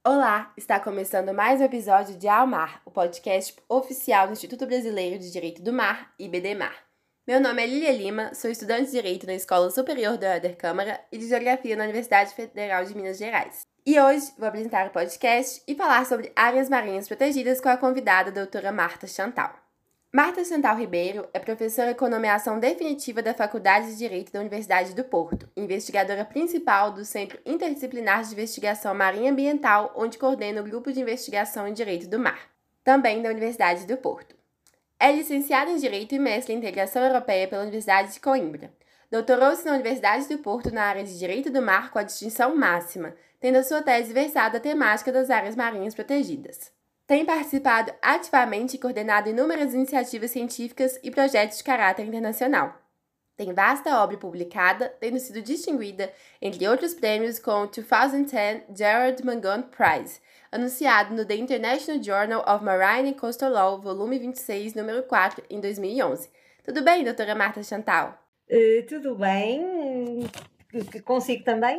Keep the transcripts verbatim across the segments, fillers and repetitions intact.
Olá, está começando mais um episódio de Ao Mar, o podcast oficial do Instituto Brasileiro de Direito do Mar, I B D Mar. Meu nome é Lilia Lima, sou estudante de Direito na Escola Superior da Éder Câmara e de Geografia na Universidade Federal de Minas Gerais. E hoje vou apresentar o podcast e falar sobre áreas marinhas protegidas com a convidada a doutora Marta Chantal. Marta Chantal Ribeiro é professora com nomeação definitiva da Faculdade de Direito da Universidade do Porto, investigadora principal do Centro Interdisciplinar de Investigação Marinha Ambiental, onde coordena o Grupo de Investigação em Direito do Mar, também da Universidade do Porto. É licenciada em Direito e mestre em Integração Europeia pela Universidade de Coimbra. Doutorou-se na Universidade do Porto na área de Direito do Mar com a distinção máxima, tendo a sua tese versada a temática das áreas marinhas protegidas. Tem participado ativamente e coordenado inúmeras iniciativas científicas e projetos de caráter internacional. Tem vasta obra publicada, tendo sido distinguida, entre outros prêmios, com o dois mil e dez Gerard Mangon Prize, anunciado no The International Journal of Marine and Coastal Law, volume vinte e seis, número quatro, em dois mil e onze. Tudo bem, doutora Marta Chantal? Uh, tudo bem. Consigo também?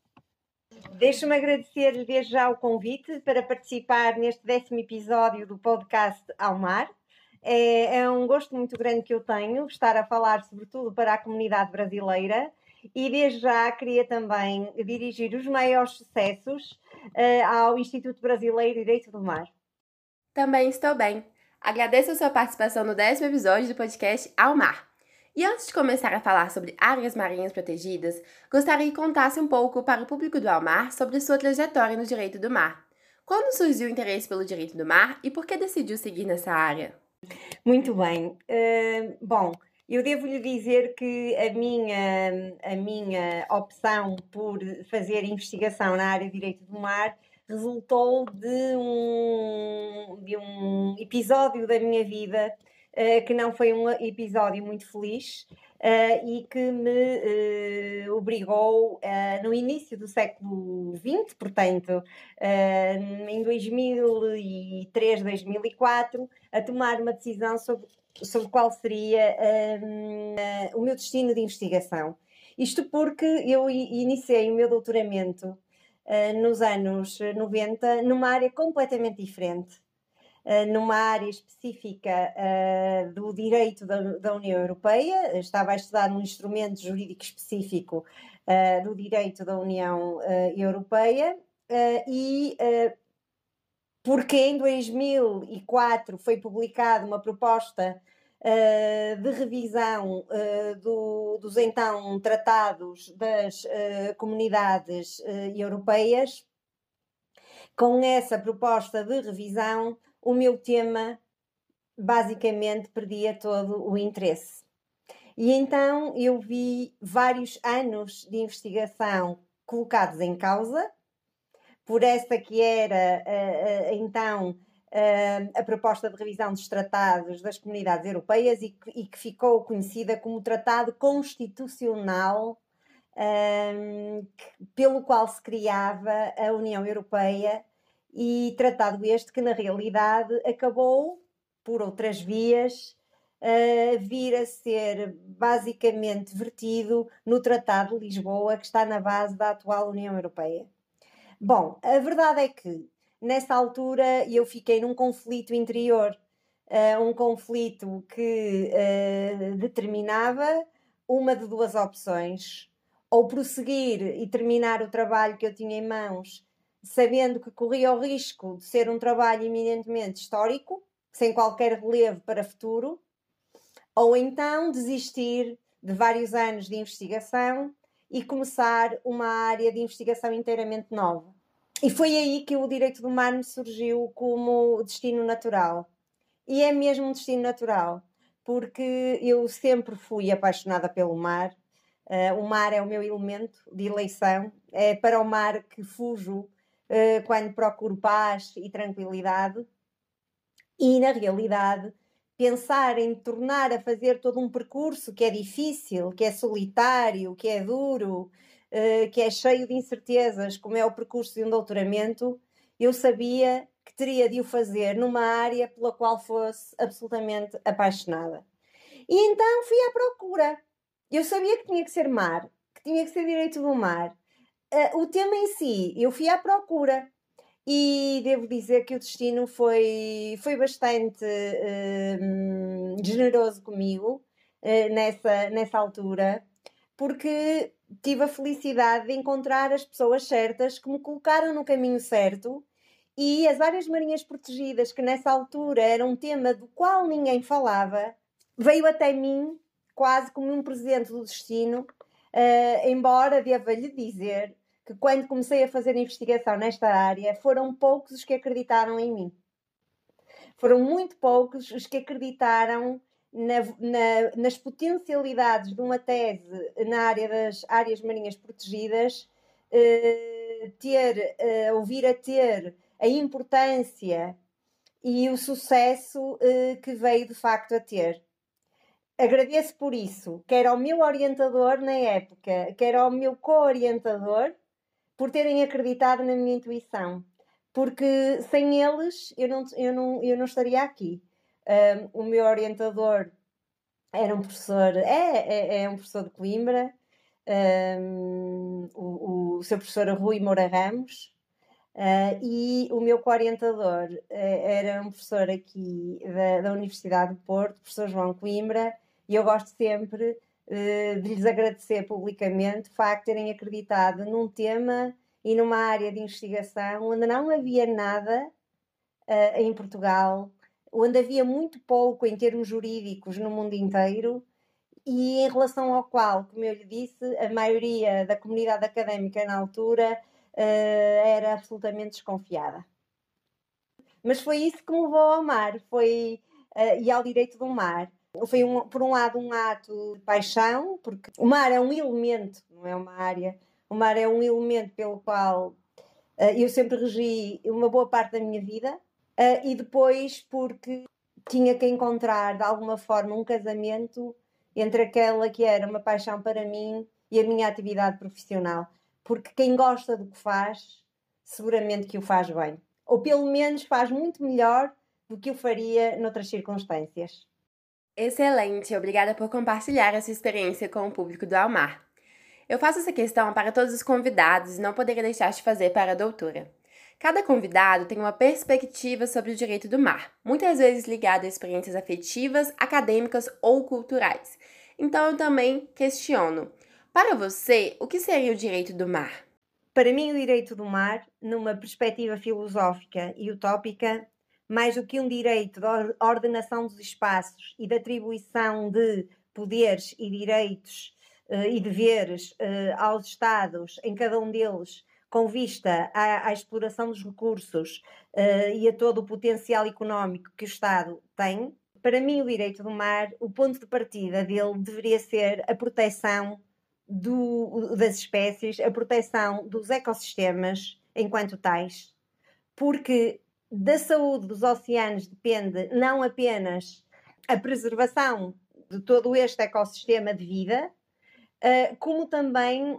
Deixo-me agradecer-lhe desde já o convite para participar neste décimo episódio do podcast Ao Mar. É, é um gosto muito grande que eu tenho estar a falar, sobretudo, para a comunidade brasileira, e desde já queria também dirigir os maiores sucessos uh, ao Instituto Brasileiro de Direito do Mar. Também estou bem. Agradeço a sua participação no décimo episódio do podcast Ao Mar. E antes de começar a falar sobre áreas marinhas protegidas, gostaria que contasse um pouco para o público do Ao Mar sobre sua trajetória no direito do mar. Quando surgiu o interesse pelo direito do mar e por que decidiu seguir nessa área? Muito bem. Uh, bom, eu devo-lhe dizer que a minha, a minha opção por fazer investigação na área de direito do mar resultou de um, de um episódio da minha vida Uh, que não foi um episódio muito feliz uh, e que me uh, obrigou, uh, no início do século vinte, portanto, uh, em dois mil e três, dois mil e quatro, a tomar uma decisão sobre, sobre qual seria uh, uh, o meu destino de investigação. Isto porque eu iniciei o meu doutoramento uh, nos anos noventa numa área completamente diferente. Uh, numa área específica uh, do direito da, da União Europeia. Estava a estudar um instrumento jurídico específico uh, do direito da União uh, Europeia uh, e uh, porque em dois mil e quatro foi publicada uma proposta uh, de revisão uh, do, dos então tratados das uh, comunidades uh, europeias. Com essa proposta de revisão, o meu tema basicamente perdia todo o interesse. E então eu vi vários anos de investigação colocados em causa, por essa que era uh, uh, então uh, a proposta de revisão dos tratados das comunidades europeias e que, e que ficou conhecida como Tratado Constitucional, um, que, pelo qual se criava a União Europeia, e tratado este que, na realidade, acabou, por outras vias, uh, vir a ser basicamente vertido no Tratado de Lisboa, que está na base da atual União Europeia. Bom, a verdade é que, nessa altura, eu fiquei num conflito interior, uh, um conflito que uh, determinava uma de duas opções: ou prosseguir e terminar o trabalho que eu tinha em mãos, sabendo que corria o risco de ser um trabalho eminentemente histórico, sem qualquer relevo para futuro, ou então desistir de vários anos de investigação e começar uma área de investigação inteiramente nova. E foi aí que o direito do mar me surgiu como destino natural. E é mesmo um destino natural, porque eu sempre fui apaixonada pelo mar. Uh, o mar é o meu elemento de eleição, é para o mar que fujo Uh, quando procuro paz e tranquilidade. E, na realidade, pensar em tornar a fazer todo um percurso que é difícil, que é solitário, que é duro, uh, que é cheio de incertezas, como é o percurso de um doutoramento, eu sabia que teria de o fazer numa área pela qual fosse absolutamente apaixonada. E então fui à procura. Eu sabia que tinha que ser mar, que tinha que ser direito do mar. Uh, o tema em si, eu fui à procura e devo dizer que o destino foi, foi bastante uh, generoso comigo uh, nessa, nessa altura, porque tive a felicidade de encontrar as pessoas certas que me colocaram no caminho certo, e as áreas marinhas protegidas, que nessa altura era um tema do qual ninguém falava, veio até mim quase como um presente do destino, uh, embora deva-lhe dizer que quando comecei a fazer investigação nesta área, foram poucos os que acreditaram em mim. Foram muito poucos os que acreditaram na, na, nas potencialidades de uma tese na área das áreas marinhas protegidas, eh, ter, eh, ouvir a ter a importância e o sucesso eh, que veio de facto a ter. Agradeço por isso, quer ao meu orientador na época, quer ao meu co-orientador, por terem acreditado na minha intuição, porque sem eles eu não, eu não, eu não estaria aqui. Um, o meu orientador era um professor, é, é, é um professor de Coimbra, um, o, o seu professor Rui Moura Ramos, uh, e o meu co-orientador uh, era um professor aqui da, da Universidade de Porto, o professor João Coimbra, e eu gosto sempre de lhes agradecer publicamente o facto de terem acreditado num tema e numa área de investigação onde não havia nada uh, em Portugal, onde havia muito pouco em termos jurídicos no mundo inteiro, e em relação ao qual, como eu lhe disse, a maioria da comunidade académica na altura uh, era absolutamente desconfiada. Mas foi isso que me levou ao mar, foi, uh, e ao direito do mar. Foi, um, por um lado, um ato de paixão, porque o mar é um elemento, não é uma área. O mar é um elemento pelo qual uh, eu sempre regi uma boa parte da minha vida, uh, e depois porque tinha que encontrar, de alguma forma, um casamento entre aquela que era uma paixão para mim e a minha atividade profissional. Porque quem gosta do que faz, seguramente que o faz bem. Ou pelo menos faz muito melhor do que o faria noutras circunstâncias. Excelente, obrigada por compartilhar essa experiência com o público do Almar. Eu faço essa questão para todos os convidados e não poderia deixar de fazer para a doutora. Cada convidado tem uma perspectiva sobre o direito do mar, muitas vezes ligada a experiências afetivas, acadêmicas ou culturais. Então eu também questiono, para você, o que seria o direito do mar? Para mim, o direito do mar, numa perspectiva filosófica e utópica, mais do que um direito de ordenação dos espaços e de atribuição de poderes e direitos uh, e deveres uh, aos Estados, em cada um deles, com vista à, à exploração dos recursos uh, e a todo o potencial económico que o Estado tem, para mim o direito do mar, o ponto de partida dele deveria ser a proteção do, das espécies, a proteção dos ecossistemas enquanto tais, porque da saúde dos oceanos depende não apenas a preservação de todo este ecossistema de vida, como também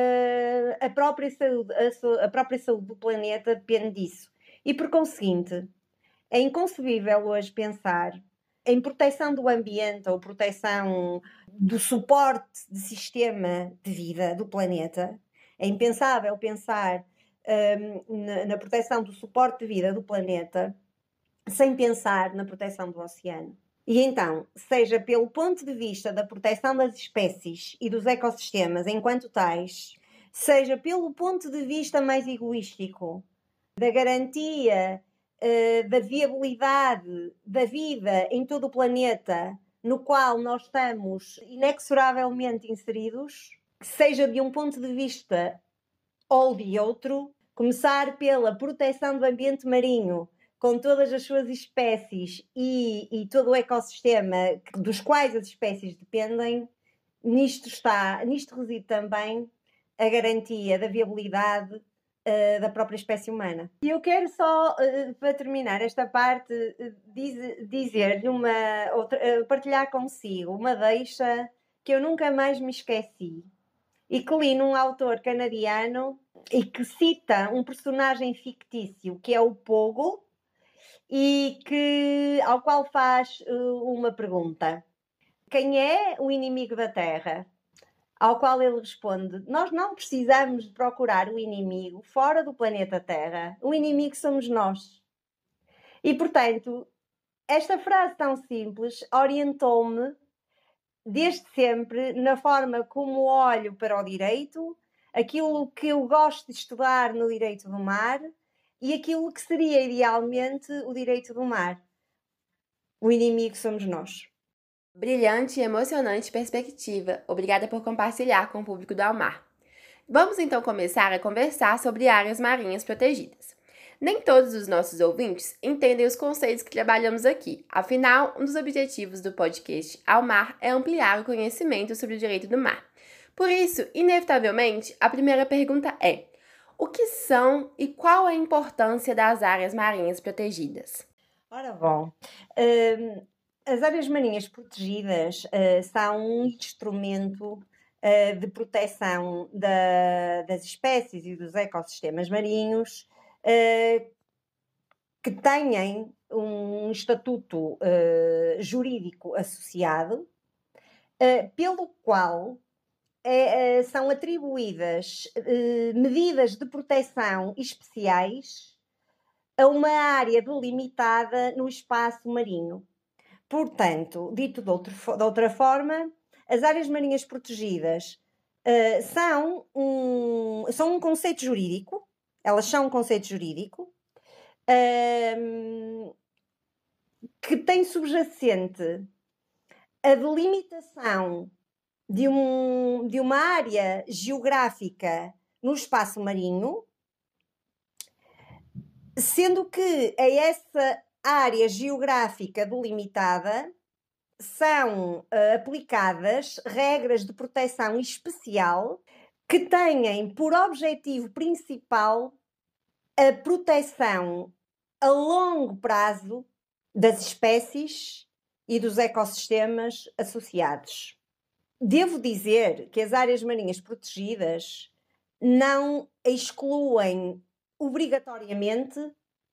a própria saúde, a própria saúde do planeta depende disso. E por conseguinte, é inconcebível hoje pensar em proteção do ambiente ou proteção do suporte de sistema de vida do planeta. É impensável pensar Um, na, na proteção do suporte de vida do planeta sem pensar na proteção do oceano. E então, seja pelo ponto de vista da proteção das espécies e dos ecossistemas enquanto tais, seja pelo ponto de vista mais egoístico da garantia uh, da viabilidade da vida em todo o planeta no qual nós estamos inexoravelmente inseridos, seja de um ponto de vista ou de outro, começar pela proteção do ambiente marinho, com todas as suas espécies e, e todo o ecossistema dos quais as espécies dependem, nisto está, nisto reside também a garantia da viabilidade uh, da própria espécie humana. E eu quero só, uh, para terminar esta parte, uh, diz, dizer-lhe uma, outra, uh, partilhar consigo uma deixa que eu nunca mais me esqueci, e que li num autor canadiano e que cita um personagem fictício que é o Pogo e que, ao qual faz uh, uma pergunta: quem é o inimigo da Terra? ao qual ele responde: nós não precisamos de procurar o inimigo fora do planeta Terra. O inimigo somos nós. E, portanto, esta frase tão simples orientou-me desde sempre na forma como olho para o direito, aquilo que eu gosto de estudar no direito do mar e aquilo que seria idealmente o direito do mar. O inimigo somos nós. Brilhante e emocionante perspectiva. Obrigada por compartilhar com o público do Almar. Vamos então começar a conversar sobre áreas marinhas protegidas. Nem todos os nossos ouvintes entendem os conceitos que trabalhamos aqui. Afinal, um dos objetivos do podcast Almar é ampliar o conhecimento sobre o direito do mar. Por isso, inevitavelmente, a primeira pergunta é: o que são e qual a importância das áreas marinhas protegidas? Ora bom, hum, as áreas marinhas protegidas uh, são um instrumento uh, de proteção da, das espécies e dos ecossistemas marinhos uh, que têm um estatuto uh, jurídico associado, uh, pelo qual é, é, são atribuídas uh, medidas de proteção especiais a uma área delimitada no espaço marinho. Portanto, dito de, outro, de outra forma, as áreas marinhas protegidas uh, são, um, são um conceito jurídico, elas são um conceito jurídico uh, que tem subjacente a delimitação de, um, de uma área geográfica no espaço marinho, sendo que a essa área geográfica delimitada são uh, aplicadas regras de proteção especial que têm por objetivo principal a proteção a longo prazo das espécies e dos ecossistemas associados. Devo dizer que as áreas marinhas protegidas não excluem obrigatoriamente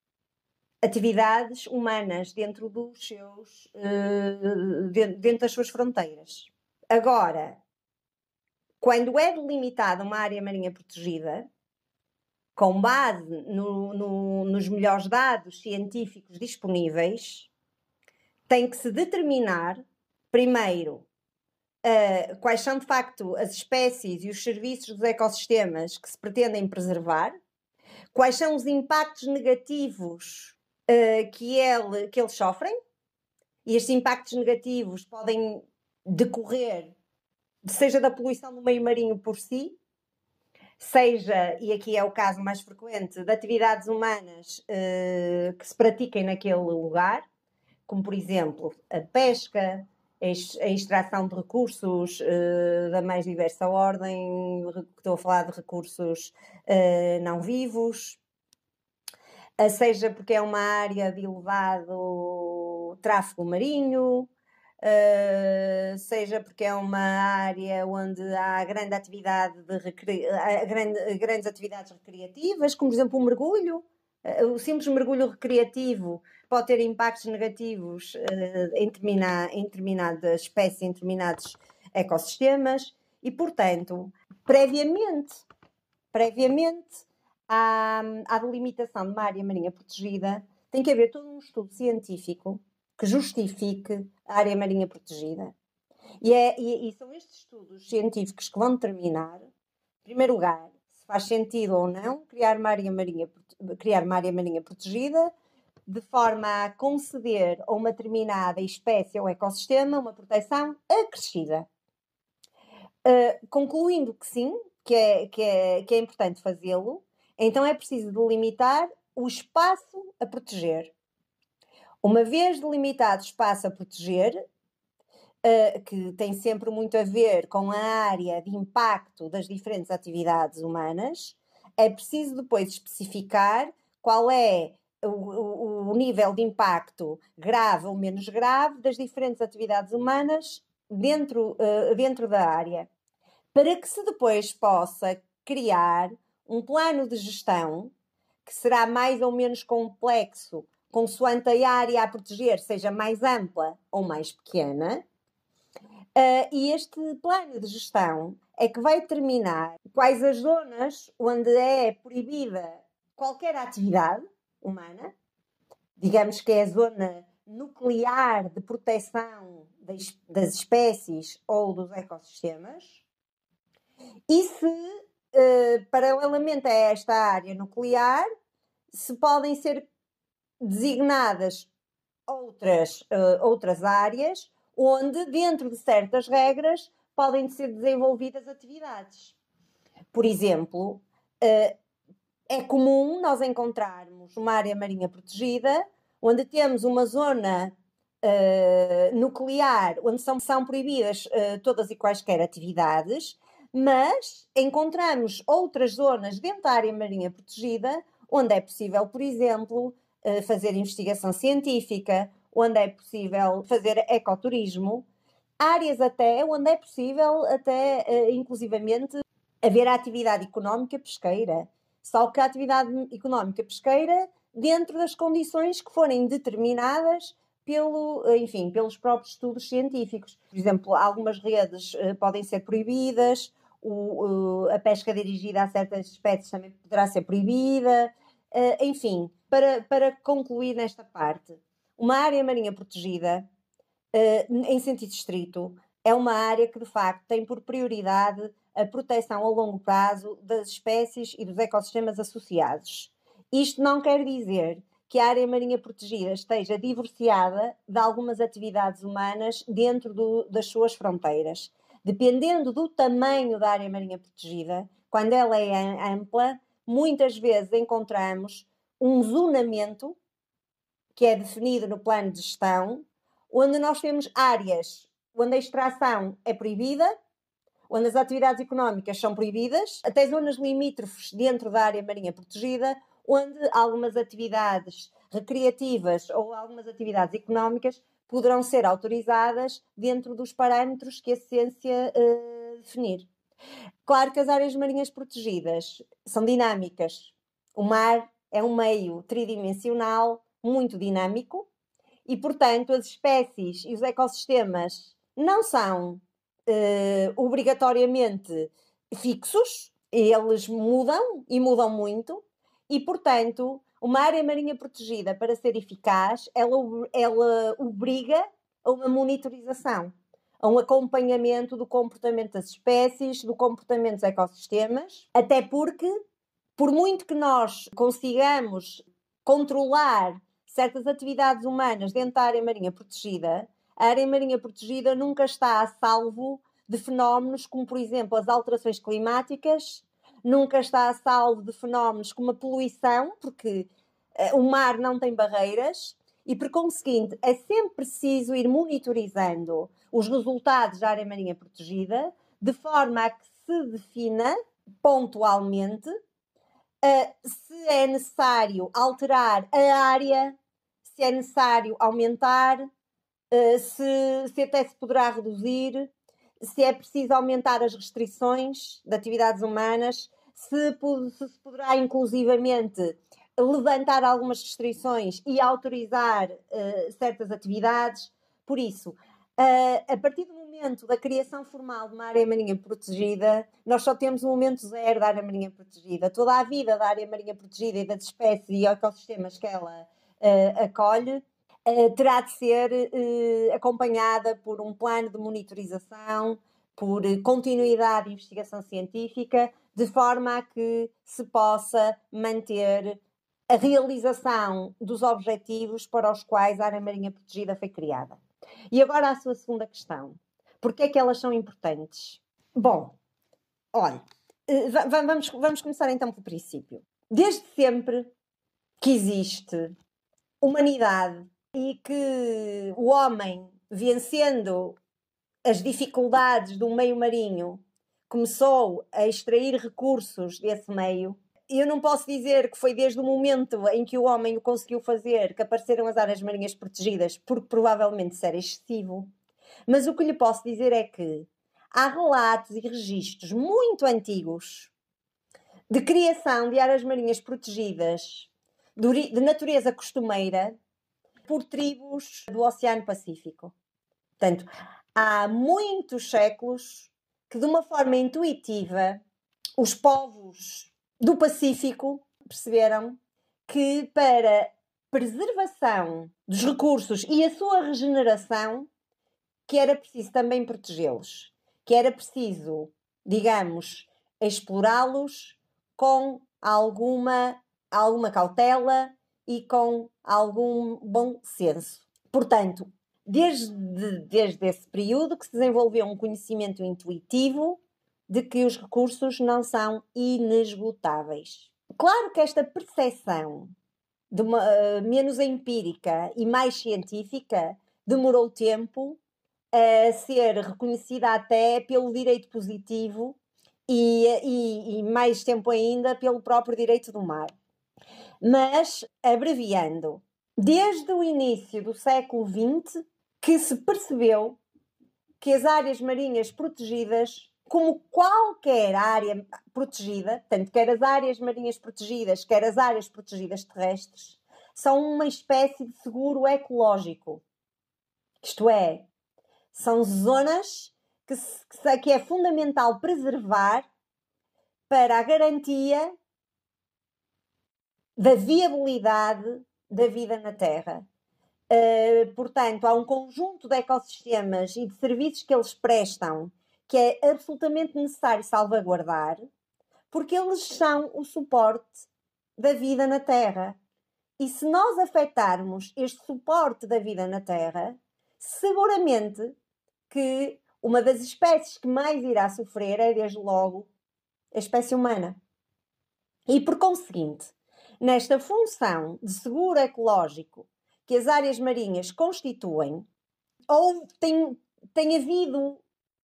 atividades humanas dentro dos seus, uh, dentro das suas fronteiras. Agora, quando é delimitada uma área marinha protegida, com base no, no, nos melhores dados científicos disponíveis, tem que se determinar, primeiro, uh, quais são de facto as espécies e os serviços dos ecossistemas que se pretendem preservar, quais são os impactos negativos uh, que, ele, que eles sofrem, e estes impactos negativos podem decorrer, seja da poluição do meio marinho por si, seja, e aqui é o caso mais frequente, de atividades humanas uh, que se pratiquem naquele lugar, como por exemplo a pesca, a extração de recursos uh, da mais diversa ordem, estou a falar de recursos uh, não vivos, uh, seja porque é uma área de elevado tráfego marinho, uh, seja porque é uma área onde há grande atividade de recri... grande, grandes atividades recreativas, como por exemplo o mergulho. Uh, o simples mergulho recreativo pode ter impactos negativos uh, em, determinada, em determinadas espécies, em determinados ecossistemas e, portanto, previamente, previamente à, à delimitação de uma área marinha protegida, tem que haver todo um estudo científico que justifique a área marinha protegida. E, é, e, e são estes estudos científicos que vão determinar, em primeiro lugar, se faz sentido ou não criar uma área marinha, criar uma área marinha protegida, de forma a conceder a uma determinada espécie ou ecossistema uma proteção acrescida. Uh, concluindo que sim, que é, que é, que é importante fazê-lo, então é preciso delimitar o espaço a proteger. Uma vez delimitado o espaço a proteger, uh, que tem sempre muito a ver com a área de impacto das diferentes atividades humanas, é preciso depois especificar qual é O, o, o nível de impacto grave ou menos grave das diferentes atividades humanas dentro, uh, dentro da área, para que se depois possa criar um plano de gestão que será mais ou menos complexo, consoante a área a proteger seja mais ampla ou mais pequena, uh, e este plano de gestão é que vai determinar quais as zonas onde é proibida qualquer atividade humana, digamos que é a zona nuclear de proteção das, das espécies ou dos ecossistemas, e se, eh, paralelamente a esta área nuclear, se podem ser designadas outras, uh, outras áreas onde, dentro de certas regras, podem ser desenvolvidas atividades. Por exemplo, uh, é comum nós encontrarmos uma área marinha protegida onde temos uma zona uh, nuclear onde são, são proibidas uh, todas e quaisquer atividades, mas encontramos outras zonas dentro da área marinha protegida onde é possível, por exemplo, fazer investigação científica, onde é possível fazer ecoturismo, áreas até onde é possível, até inclusivamente, haver a atividade económica pesqueira. Só que a atividade económica pesqueira dentro das condições que forem determinadas pelo, enfim, pelos próprios estudos científicos. Por exemplo, algumas redes uh, podem ser proibidas, o, uh, a pesca dirigida a certas espécies também poderá ser proibida, uh, enfim, para, para concluir nesta parte, uma área marinha protegida, uh, em sentido estrito, é uma área que de facto tem por prioridade a proteção a longo prazo das espécies e dos ecossistemas associados. Isto não quer dizer que a área marinha protegida esteja divorciada de algumas atividades humanas dentro do, das suas fronteiras. Dependendo do tamanho da área marinha protegida, quando ela é ampla, muitas vezes encontramos um zonamento que é definido no plano de gestão, onde nós temos áreas onde a extração é proibida, onde as atividades económicas são proibidas, até zonas limítrofes dentro da área marinha protegida, onde algumas atividades recreativas ou algumas atividades económicas poderão ser autorizadas dentro dos parâmetros que a ciência uh, definir. Claro que as áreas marinhas protegidas são dinâmicas. O mar é um meio tridimensional, muito dinâmico, e, portanto, as espécies e os ecossistemas não são uh, obrigatoriamente fixos, eles mudam e mudam muito, e, portanto, uma área marinha protegida, para ser eficaz, ela, ela obriga a uma monitorização, a um acompanhamento do comportamento das espécies, do comportamento dos ecossistemas, até porque, por muito que nós consigamos controlar certas atividades humanas dentro da área marinha protegida, a área marinha protegida nunca está a salvo de fenómenos como, por exemplo, as alterações climáticas, nunca está a salvo de fenómenos como a poluição, porque uh, o mar não tem barreiras e, por conseguinte, é sempre preciso ir monitorizando os resultados da área marinha protegida de forma a que se defina pontualmente uh, se é necessário alterar a área, se é necessário aumentar, uh, se, se até se poderá reduzir, se é preciso aumentar as restrições de atividades humanas, se, se, se poderá inclusivamente levantar algumas restrições e autorizar uh, certas atividades. Por isso, uh, a partir do momento da criação formal de uma área marinha protegida, nós só temos o momento zero da área marinha protegida. Toda a vida da área marinha protegida e das espécies e ecossistemas que ela uh, acolhe Uh, terá de ser uh, acompanhada por um plano de monitorização, por uh, continuidade de investigação científica, de forma a que se possa manter a realização dos objetivos para os quais a área marinha protegida foi criada. E agora a sua segunda questão. Porquê é que elas são importantes? Bom, olha, uh, vamos, vamos começar então pelo princípio. Desde sempre que existe humanidade e que o homem, vencendo as dificuldades do meio marinho, começou a extrair recursos desse meio. Eu não posso dizer que foi desde o momento em que o homem o conseguiu fazer que apareceram as áreas marinhas protegidas, porque provavelmente isso era excessivo. Mas o que lhe posso dizer é que há relatos e registros muito antigos de criação de áreas marinhas protegidas de natureza costumeira por tribos do Oceano Pacífico. Portanto, há muitos séculos que, de uma forma intuitiva, os povos do Pacífico perceberam que, para preservação dos recursos e a sua regeneração, que era preciso também protegê-los, que era preciso, digamos, explorá-los com alguma, alguma cautela e com algum bom senso. Portanto, desde, desde esse período que se desenvolveu um conhecimento intuitivo de que os recursos não são inesgotáveis. Claro que esta percepção de uma, uh, menos empírica e mais científica demorou tempo a ser reconhecida até pelo direito positivo e, e, e mais tempo ainda pelo próprio direito do mar. Mas, abreviando, desde o início do século vinte que se percebeu que as áreas marinhas protegidas, como qualquer área protegida, tanto quer as áreas marinhas protegidas, quer as áreas protegidas terrestres, são uma espécie de seguro ecológico. Isto é, são zonas que, se, que é fundamental preservar para a garantia da viabilidade da vida na Terra. Uh, portanto, há um conjunto de ecossistemas e de serviços que eles prestam que é absolutamente necessário salvaguardar, porque eles são o suporte da vida na Terra. E se nós afetarmos este suporte da vida na Terra, seguramente que uma das espécies que mais irá sofrer é, desde logo, a espécie humana. E, por conseguinte, nesta função de seguro ecológico que as áreas marinhas constituem, ou tem, tem havido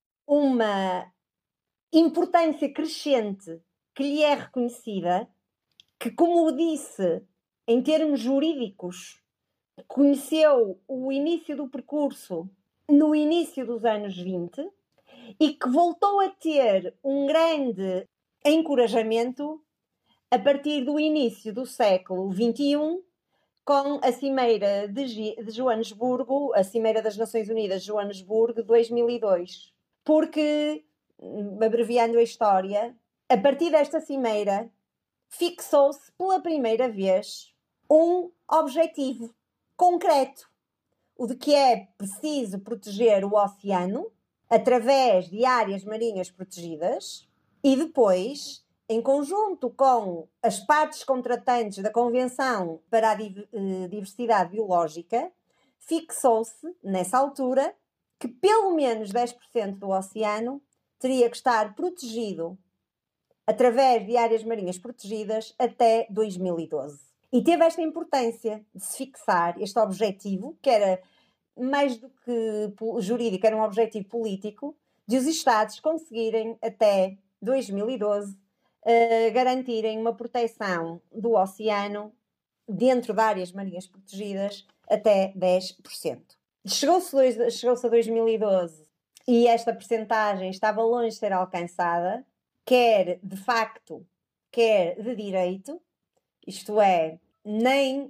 uma importância crescente que lhe é reconhecida, que, como disse, em termos jurídicos, conheceu o início do percurso no início dos anos vinte e que voltou a ter um grande encorajamento a partir do início do século vinte e um, com a Cimeira de, de Joanesburgo, a Cimeira das Nações Unidas de Joanesburgo, de dois mil e dois. Porque, abreviando a história, a partir desta cimeira, fixou-se pela primeira vez um objetivo concreto, o de que é preciso proteger o oceano através de áreas marinhas protegidas e depois, em conjunto com as partes contratantes da Convenção para a Diversidade Biológica, fixou-se, nessa altura, que pelo menos dez por cento do oceano teria que estar protegido através de áreas marinhas protegidas até dois mil e doze. E teve esta importância de se fixar este objetivo, que era mais do que jurídico, era um objetivo político, de os Estados conseguirem até dois mil e doze uh, garantirem uma proteção do oceano dentro de áreas marinhas protegidas até dez por cento. Chegou-se, chegou-se a dois mil e doze e esta percentagem estava longe de ser alcançada, quer de facto, quer de direito, isto é, nem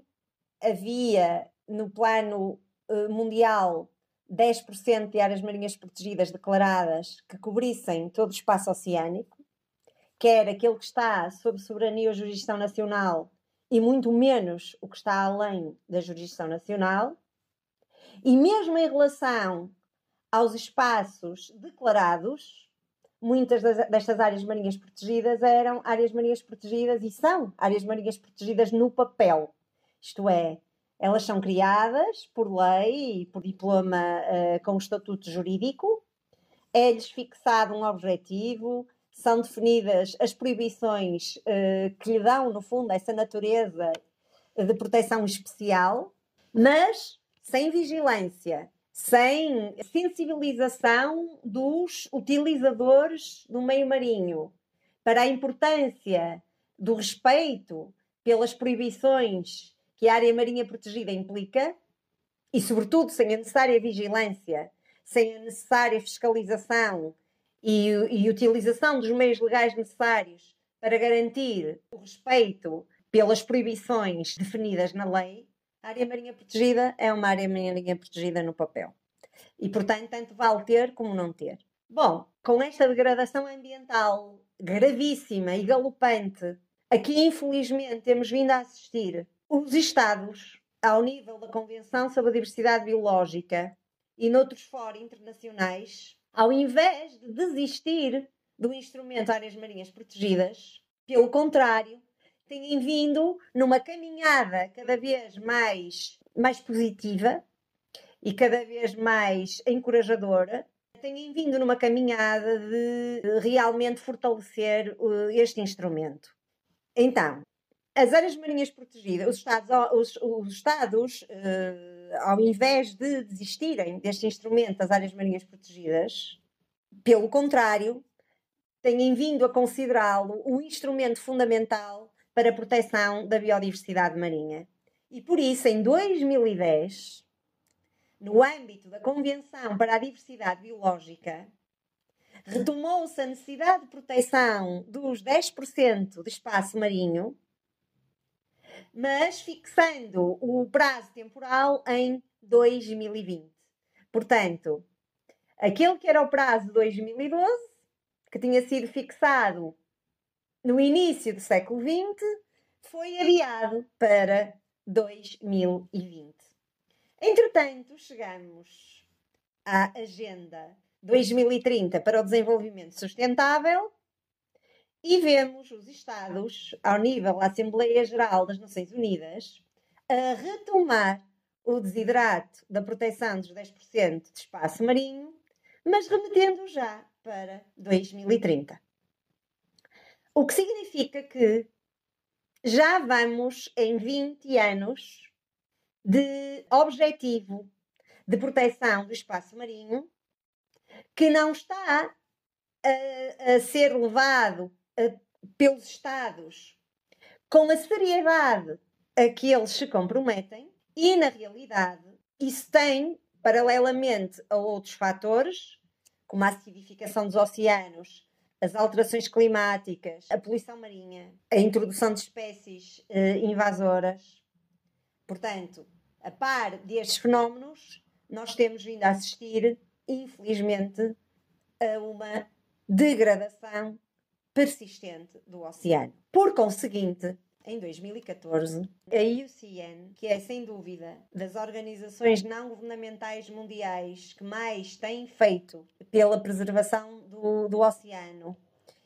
havia no plano uh, mundial dez por cento de áreas marinhas protegidas declaradas que cobrissem todo o espaço oceânico, quer aquele que está sob soberania ou jurisdição nacional e muito menos o que está além da jurisdição nacional. E mesmo em relação aos espaços declarados, muitas das, destas áreas marinhas protegidas eram áreas marinhas protegidas e são áreas marinhas protegidas no papel. Isto é, elas são criadas por lei e por diploma uh, com estatuto jurídico, é-lhes fixado um objetivo, são definidas as proibições uh, que lhe dão, no fundo, essa natureza de proteção especial, mas sem vigilância, sem sensibilização dos utilizadores do meio marinho para a importância do respeito pelas proibições que a área marinha protegida implica e, sobretudo, sem a necessária vigilância, sem a necessária fiscalização e, e utilização dos meios legais necessários para garantir o respeito pelas proibições definidas na lei, a área marinha protegida é uma área marinha protegida no papel. E, portanto, tanto vale ter como não ter. Bom, com esta degradação ambiental gravíssima e galopante, a que infelizmente temos vindo a assistir, os Estados, ao nível da Convenção sobre a Diversidade Biológica e noutros fóruns internacionais, ao invés de desistir do instrumento Áreas Marinhas Protegidas, pelo contrário, têm vindo numa caminhada cada vez mais, mais positiva e cada vez mais encorajadora, têm vindo numa caminhada de realmente fortalecer este instrumento. Então, as áreas marinhas protegidas, os Estados, os, os estados uh, ao invés de desistirem deste instrumento das áreas marinhas protegidas, pelo contrário, têm vindo a considerá-lo um instrumento fundamental para a proteção da biodiversidade marinha. E por isso, em dois mil e dez, no âmbito da Convenção para a Diversidade Biológica, retomou-se a necessidade de proteção dos dez por cento de espaço marinho, mas fixando o prazo temporal em dois mil e vinte. Portanto, aquele que era o prazo de dois mil e doze, que tinha sido fixado no início do século vinte, foi adiado para dois mil e vinte. Entretanto, chegamos à Agenda dois mil e trinta para o Desenvolvimento Sustentável e vemos os Estados, ao nível da Assembleia Geral das Nações Unidas, a retomar o desidrato da proteção dos dez por cento de espaço marinho, mas remetendo já para dois mil e trinta. O que significa que já vamos em vinte anos de objetivo de proteção do espaço marinho que não está a, a ser levado a, pelos Estados com a seriedade a que eles se comprometem e, na realidade, isso tem, paralelamente a outros fatores, como a acidificação dos oceanos, as alterações climáticas, a poluição marinha, a introdução de espécies eh, invasoras. Portanto, a par destes fenómenos, nós temos vindo a assistir, infelizmente, a uma degradação persistente do oceano. Por conseguinte, em dois mil e catorze, a I U C N, que é sem dúvida das organizações não governamentais mundiais que mais têm feito pela preservação do, do oceano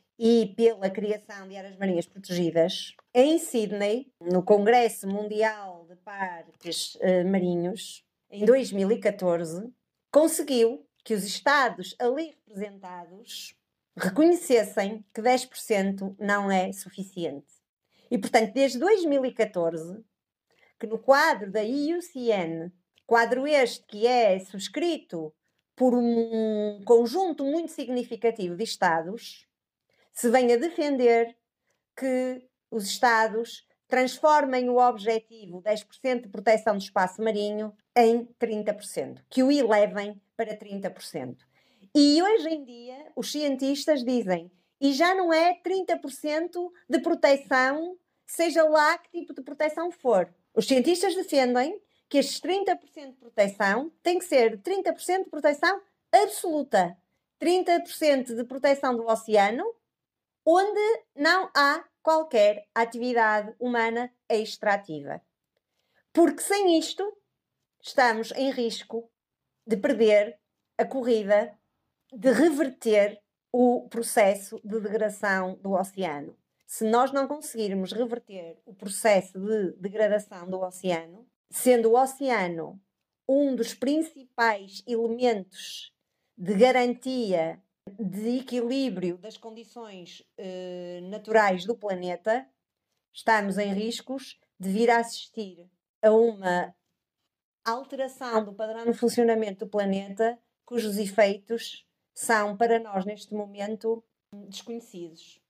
e pela criação de áreas marinhas protegidas, em Sydney, no Congresso Mundial de Parques uh, Marinhos, em dois mil e catorze, conseguiu que os Estados ali representados reconhecessem que dez por cento não é suficiente. E, portanto, desde dois mil e catorze, que no quadro da I U C N, quadro este que é subscrito por um conjunto muito significativo de Estados, se vem a defender que os Estados transformem o objetivo dez por cento de proteção do espaço marinho em trinta por cento, que o elevem para trinta por cento. E hoje em dia os cientistas dizem, e já não é trinta por cento de proteção, seja lá que tipo de proteção for. Os cientistas defendem que estes trinta por cento de proteção tem que ser trinta por cento de proteção absoluta, trinta por cento de proteção do oceano, onde não há qualquer atividade humana extrativa. Porque sem isto, estamos em risco de perder a corrida, de reverter o processo de degradação do oceano. Se nós não conseguirmos reverter o processo de degradação do oceano, sendo o oceano um dos principais elementos de garantia de equilíbrio das condições eh, naturais do planeta, estamos em riscos de vir a assistir a uma alteração do padrão de funcionamento do planeta, cujos efeitos são, para nós, neste momento, desconhecidos.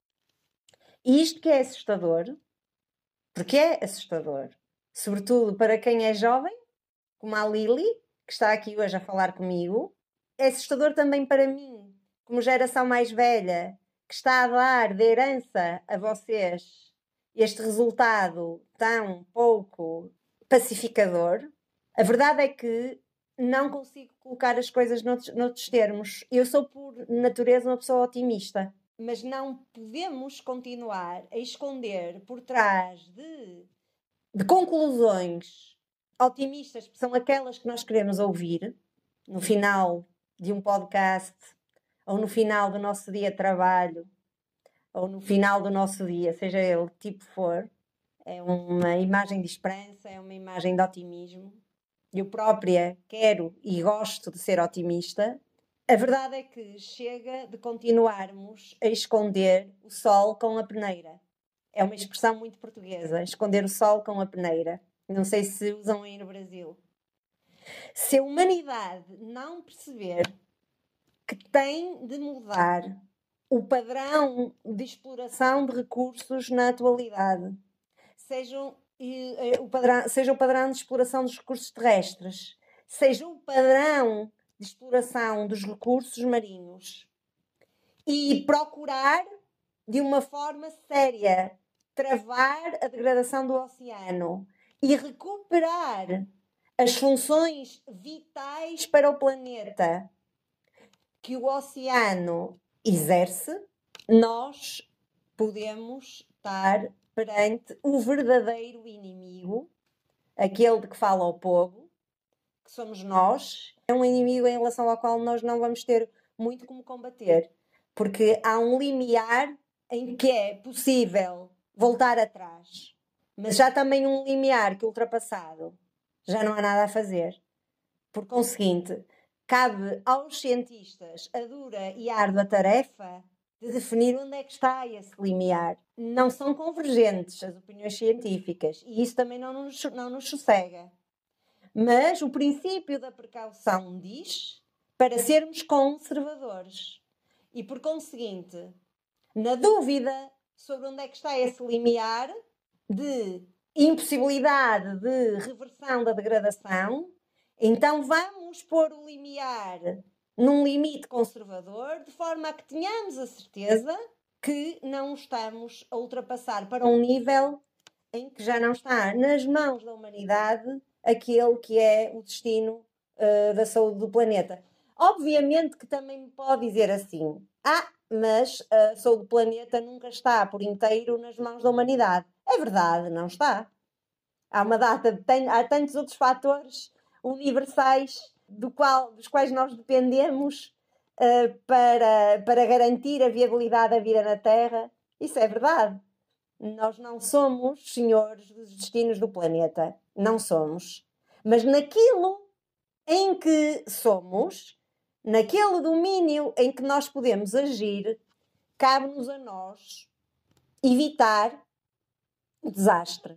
E isto que é assustador, porque é assustador, sobretudo para quem é jovem, como a Lili, que está aqui hoje a falar comigo, é assustador também para mim, como geração mais velha, que está a dar de herança a vocês este resultado tão pouco pacificador. A verdade é que não consigo colocar as coisas noutros, noutros termos. Eu sou, por natureza, uma pessoa otimista, mas não podemos continuar a esconder por trás de, de conclusões otimistas, que são aquelas que nós queremos ouvir no final de um podcast, ou no final do nosso dia de trabalho, ou no final do nosso dia, seja ele que tipo for. É uma imagem de esperança, é uma imagem de otimismo. Eu própria quero e gosto de ser otimista. A verdade é que chega de continuarmos a esconder o sol com a peneira. É uma expressão muito portuguesa, esconder o sol com a peneira. Não sei se usam aí no Brasil. Se a humanidade não perceber que tem de mudar o padrão de exploração de recursos na atualidade, sejam, o padrão, seja o padrão de exploração dos recursos terrestres, seja o padrão de exploração dos recursos marinhos, e procurar, de uma forma séria, travar a degradação do oceano e recuperar as funções vitais para o planeta que o oceano exerce, nós podemos estar perante o verdadeiro inimigo, aquele de que fala o povo, que somos nós. É um inimigo em relação ao qual nós não vamos ter muito como combater, porque há um limiar em que é possível voltar atrás, mas já também um limiar que, ultrapassado, já não há nada a fazer. Por conseguinte, cabe aos cientistas a dura e árdua tarefa de definir onde é que está esse limiar. Não são convergentes as opiniões científicas e isso também não nos, não nos sossega. Mas o princípio da precaução diz para sermos conservadores. E, por conseguinte, na dúvida sobre onde é que está esse limiar de impossibilidade de reversão da degradação, então vamos pôr o limiar num limite conservador, de forma a que tenhamos a certeza que não estamos a ultrapassar para um nível em que já não está nas mãos da humanidade aquele que é o destino uh, da saúde do planeta. Obviamente que também me pode dizer assim: ah, mas a saúde do planeta nunca está por inteiro nas mãos da humanidade. É verdade, não está. Há uma data, de, tem, há tantos outros fatores universais do qual, dos quais nós dependemos uh, para, para garantir a viabilidade da vida na Terra. Isso é verdade. Nós não somos senhores dos destinos do planeta. Não somos. Mas naquilo em que somos, naquele domínio em que nós podemos agir, cabe-nos a nós evitar o desastre.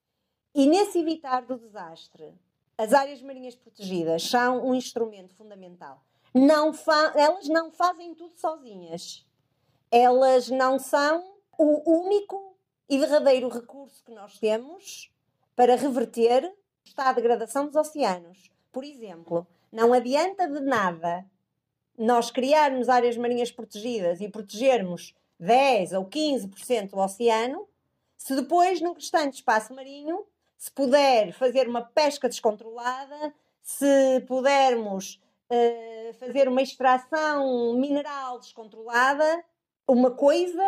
E nesse evitar do desastre, as áreas marinhas protegidas são um instrumento fundamental. Não fa- elas não fazem tudo sozinhas. Elas não são o único e verdadeiro recurso que nós temos para reverter o estado de degradação dos oceanos. Por exemplo, não adianta de nada nós criarmos áreas marinhas protegidas e protegermos dez ou quinze por cento do oceano, se depois, no restante espaço marinho, se puder fazer uma pesca descontrolada, se pudermos uh, fazer uma extração mineral descontrolada, uma coisa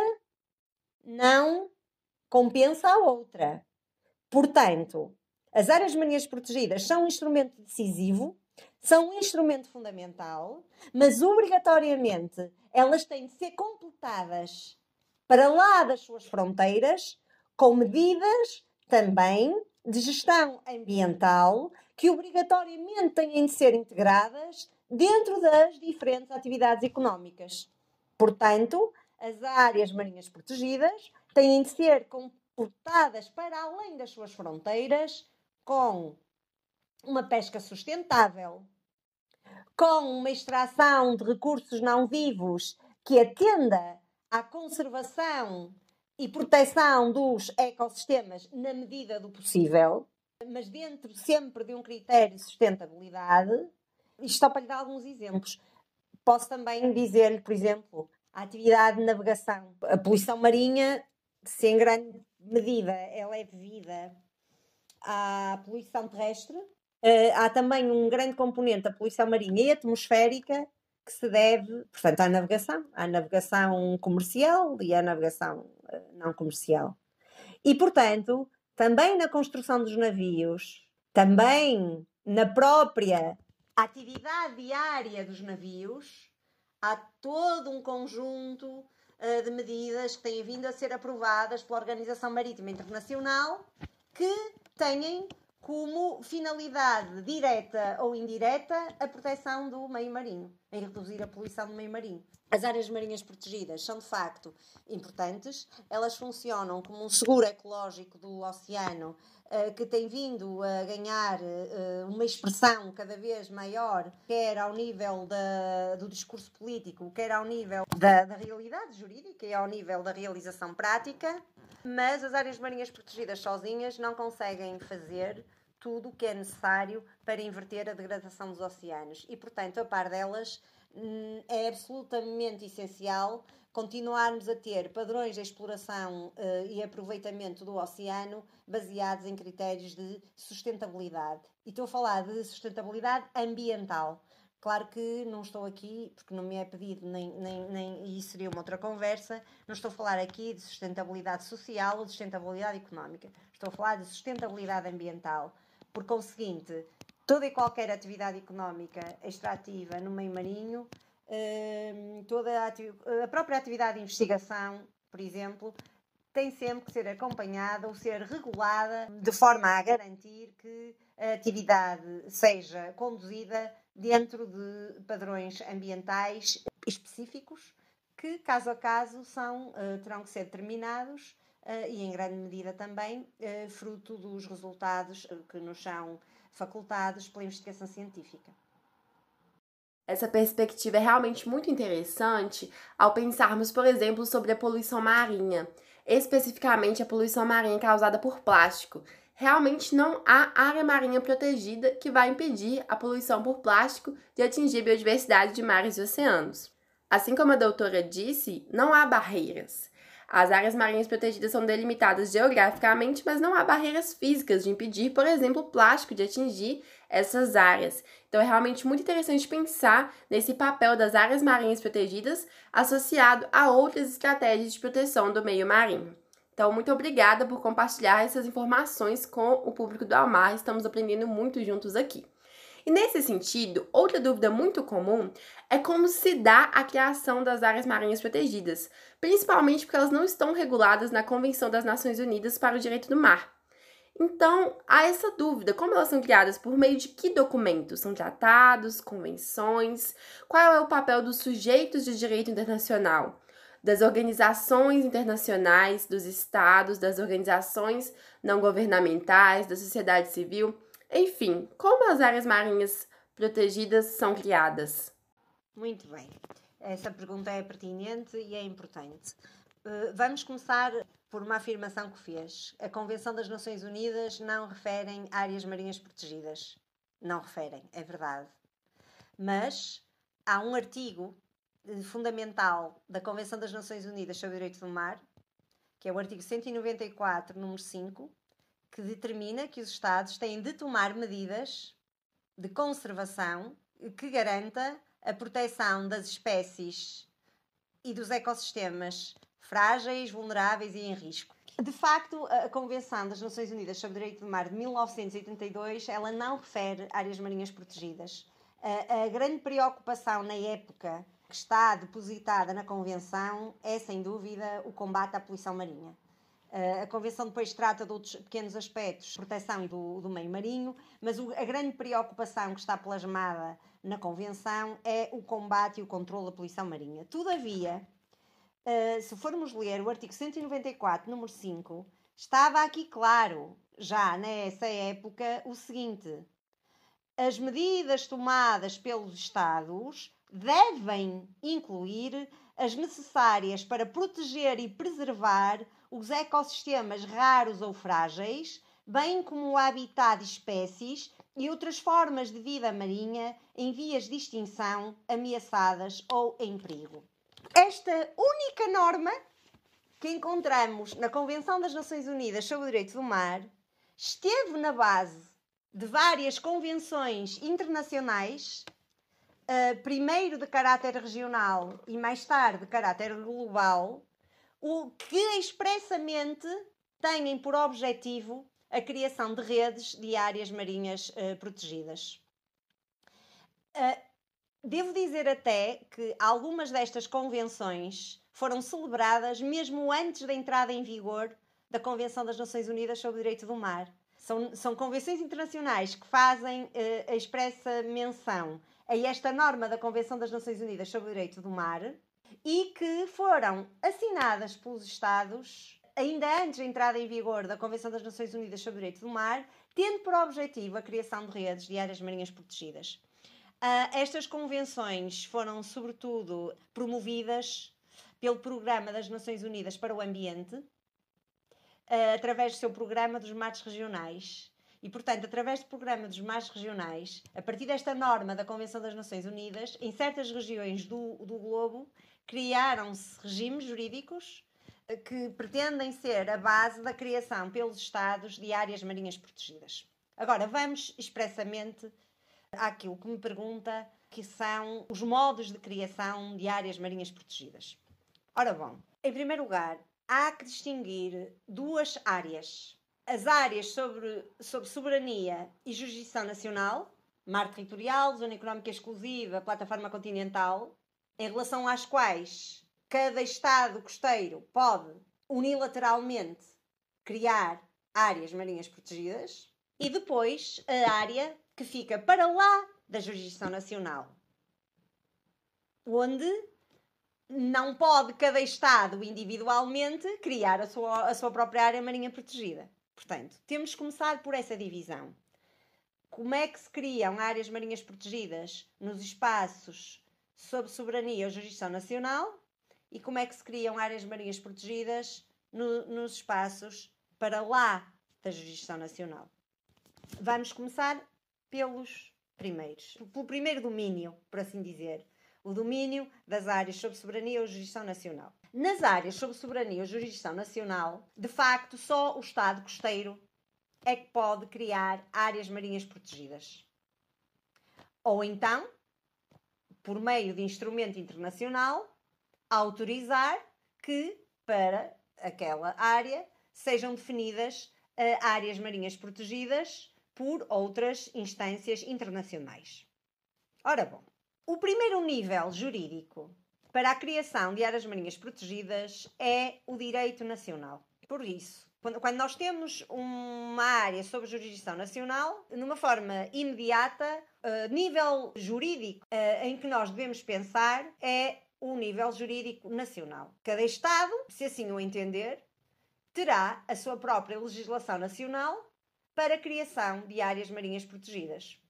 não compensa a outra. Portanto, as áreas marinhas protegidas são um instrumento decisivo, são um instrumento fundamental, mas obrigatoriamente elas têm de ser completadas para lá das suas fronteiras com medidas também de gestão ambiental que obrigatoriamente têm de ser integradas dentro das diferentes atividades económicas. Portanto, as áreas marinhas protegidas têm de ser comportadas para além das suas fronteiras com uma pesca sustentável, com uma extração de recursos não vivos que atenda à conservação e proteção dos ecossistemas na medida do possível, mas dentro sempre de um critério de sustentabilidade. Isto só para lhe dar alguns exemplos. Posso também dizer-lhe, por exemplo, a atividade de navegação. A poluição marinha, se em grande medida ela é devida à poluição terrestre, Uh, há também um grande componente da poluição marinha e atmosférica que se deve, portanto, à navegação, à navegação comercial e à navegação uh, não comercial. E, portanto, também na construção dos navios, também na própria atividade diária dos navios, há todo um conjunto uh, de medidas que têm vindo a ser aprovadas pela Organização Marítima Internacional que têm como finalidade direta ou indireta a proteção do meio marinho, em reduzir a poluição do meio marinho. As áreas marinhas protegidas são de facto importantes, elas funcionam como um seguro ecológico do oceano uh, que tem vindo a ganhar uh, uma expressão cada vez maior, quer ao nível da, do discurso político, quer ao nível da, da realidade jurídica e ao nível da realização prática. Mas as áreas marinhas protegidas sozinhas não conseguem fazer tudo o que é necessário para inverter a degradação dos oceanos. E, portanto, a par delas, é absolutamente essencial continuarmos a ter padrões de exploração uh, e aproveitamento do oceano baseados em critérios de sustentabilidade. E estou a falar de sustentabilidade ambiental. Claro que não estou aqui, porque não me é pedido, nem, nem, nem, e isso seria uma outra conversa, não estou a falar aqui de sustentabilidade social ou de sustentabilidade económica. Estou a falar de sustentabilidade ambiental. Por conseguinte, toda e qualquer atividade económica extrativa no meio marinho, toda a, a própria atividade de investigação, por exemplo, tem sempre que ser acompanhada ou ser regulada de forma a garantir que a atividade seja conduzida dentro de padrões ambientais específicos que, caso a caso, são, uh, terão que ser determinados uh, e, em grande medida também, uh, fruto dos resultados que nos são facultados pela investigação científica. Essa perspectiva é realmente muito interessante ao pensarmos, por exemplo, sobre a poluição marinha, especificamente a poluição marinha causada por plástico. Realmente não há área marinha protegida que vai impedir a poluição por plástico de atingir a biodiversidade de mares e oceanos. Assim como a doutora disse, não há barreiras. As áreas marinhas protegidas são delimitadas geograficamente, mas não há barreiras físicas de impedir, por exemplo, o plástico de atingir essas áreas. Então é realmente muito interessante pensar nesse papel das áreas marinhas protegidas associado a outras estratégias de proteção do meio marinho. Então, muito obrigada por compartilhar essas informações com o público do Almar. Estamos aprendendo muito juntos aqui. E nesse sentido, outra dúvida muito comum é como se dá a criação das áreas marinhas protegidas, principalmente porque elas não estão reguladas na Convenção das Nações Unidas para o Direito do Mar. Então, há essa dúvida, como elas são criadas, por meio de que documentos? São tratados, convenções? Qual é o papel dos sujeitos de direito internacional? Das organizações internacionais, dos estados, das organizações não governamentais, da sociedade civil, enfim, como as áreas marinhas protegidas são criadas? Muito bem, essa pergunta é pertinente e é importante. Uh, vamos começar por uma afirmação que fez. A Convenção das Nações Unidas não referem áreas marinhas protegidas. Não referem, é verdade. Mas há um artigo fundamental da Convenção das Nações Unidas sobre o Direito do Mar, que é o artigo cento e noventa e quatro, número cinco, que determina que os Estados têm de tomar medidas de conservação que garanta a proteção das espécies e dos ecossistemas frágeis, vulneráveis e em risco. De facto, a Convenção das Nações Unidas sobre o Direito do Mar de mil novecentos e oitenta e dois, ela não refere áreas marinhas protegidas. A, a grande preocupação na época que está depositada na Convenção é, sem dúvida, o combate à poluição marinha. A Convenção depois trata de outros pequenos aspectos de proteção do, do meio marinho, mas o, a grande preocupação que está plasmada na Convenção é o combate e o controle da poluição marinha. Todavia, uh, se formos ler o artigo cento e noventa e quatro, número cinco, estava aqui claro, já nessa época, o seguinte: as medidas tomadas pelos Estados devem incluir as necessárias para proteger e preservar os ecossistemas raros ou frágeis, bem como o habitat de espécies e outras formas de vida marinha em vias de extinção, ameaçadas ou em perigo. Esta única norma que encontramos na Convenção das Nações Unidas sobre o Direito do Mar esteve na base de várias convenções internacionais, uh, primeiro de caráter regional e mais tarde de caráter global, o que expressamente têm por objetivo a criação de redes de áreas marinhas uh, protegidas. Uh, devo dizer até que algumas destas convenções foram celebradas mesmo antes da entrada em vigor da Convenção das Nações Unidas sobre o Direito do Mar. São, são convenções internacionais que fazem uh, a expressa menção a esta norma da Convenção das Nações Unidas sobre o Direito do Mar e que foram assinadas pelos Estados ainda antes da entrada em vigor da Convenção das Nações Unidas sobre o Direito do Mar, tendo por objetivo a criação de redes de áreas marinhas protegidas. Uh, estas convenções foram, sobretudo, promovidas pelo Programa das Nações Unidas para o Ambiente, uh, através do seu Programa dos Mares Regionais. E, portanto, através do Programa dos Mares Regionais, a partir desta norma da Convenção das Nações Unidas, em certas regiões do, do globo, criaram-se regimes jurídicos que pretendem ser a base da criação pelos Estados de áreas marinhas protegidas. Agora, vamos expressamente àquilo que me pergunta, que são os modos de criação de áreas marinhas protegidas. Ora bom, em primeiro lugar, há que distinguir duas áreas. As áreas sobre, sobre soberania e jurisdição nacional, mar territorial, zona económica exclusiva, plataforma continental, em relação às quais cada Estado costeiro pode unilateralmente criar áreas marinhas protegidas, e depois a área que fica para lá da jurisdição nacional, onde não pode cada Estado individualmente criar a sua, a sua própria área marinha protegida. Portanto, temos que começar por essa divisão. Como é que se criam áreas marinhas protegidas nos espaços sob soberania ou jurisdição nacional e como é que se criam áreas marinhas protegidas no, nos espaços para lá da jurisdição nacional. Vamos começar pelos primeiros, pelo primeiro domínio, por assim dizer, o domínio das áreas sob soberania ou jurisdição nacional. Nas áreas sob soberania ou jurisdição nacional, de facto, só o Estado costeiro é que pode criar áreas marinhas protegidas. Ou então, por meio de instrumento internacional, autorizar que, para aquela área, sejam definidas uh, áreas marinhas protegidas por outras instâncias internacionais. Ora bom, o primeiro nível jurídico para a criação de áreas marinhas protegidas é o direito nacional. Por isso, quando, quando nós temos uma área sob jurisdição nacional, numa forma imediata, uh, nível jurídico uh, em que nós devemos pensar é o nível jurídico nacional. Cada Estado, se assim o entender, terá a sua própria legislação nacional para a criação de áreas marinhas protegidas.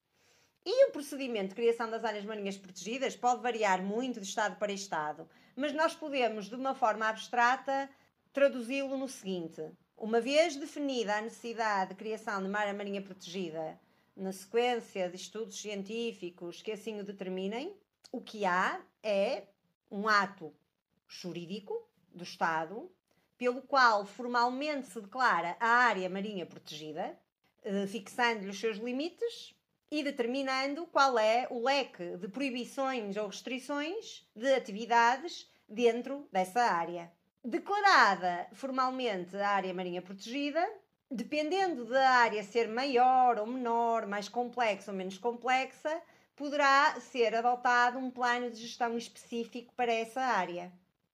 E o procedimento de criação das áreas marinhas protegidas pode variar muito de Estado para Estado, mas nós podemos, de uma forma abstrata, traduzi-lo no seguinte: uma vez definida a necessidade de criação de uma área marinha protegida, na sequência de estudos científicos que assim o determinem, o que há é um ato jurídico do Estado, pelo qual formalmente se declara a área marinha protegida, fixando-lhe os seus limites e determinando qual é o leque de proibições ou restrições de atividades dentro dessa área. Declarada formalmente a área marinha protegida, dependendo da área ser maior ou menor, mais complexa ou menos complexa, poderá ser adotado um plano de gestão específico para essa área.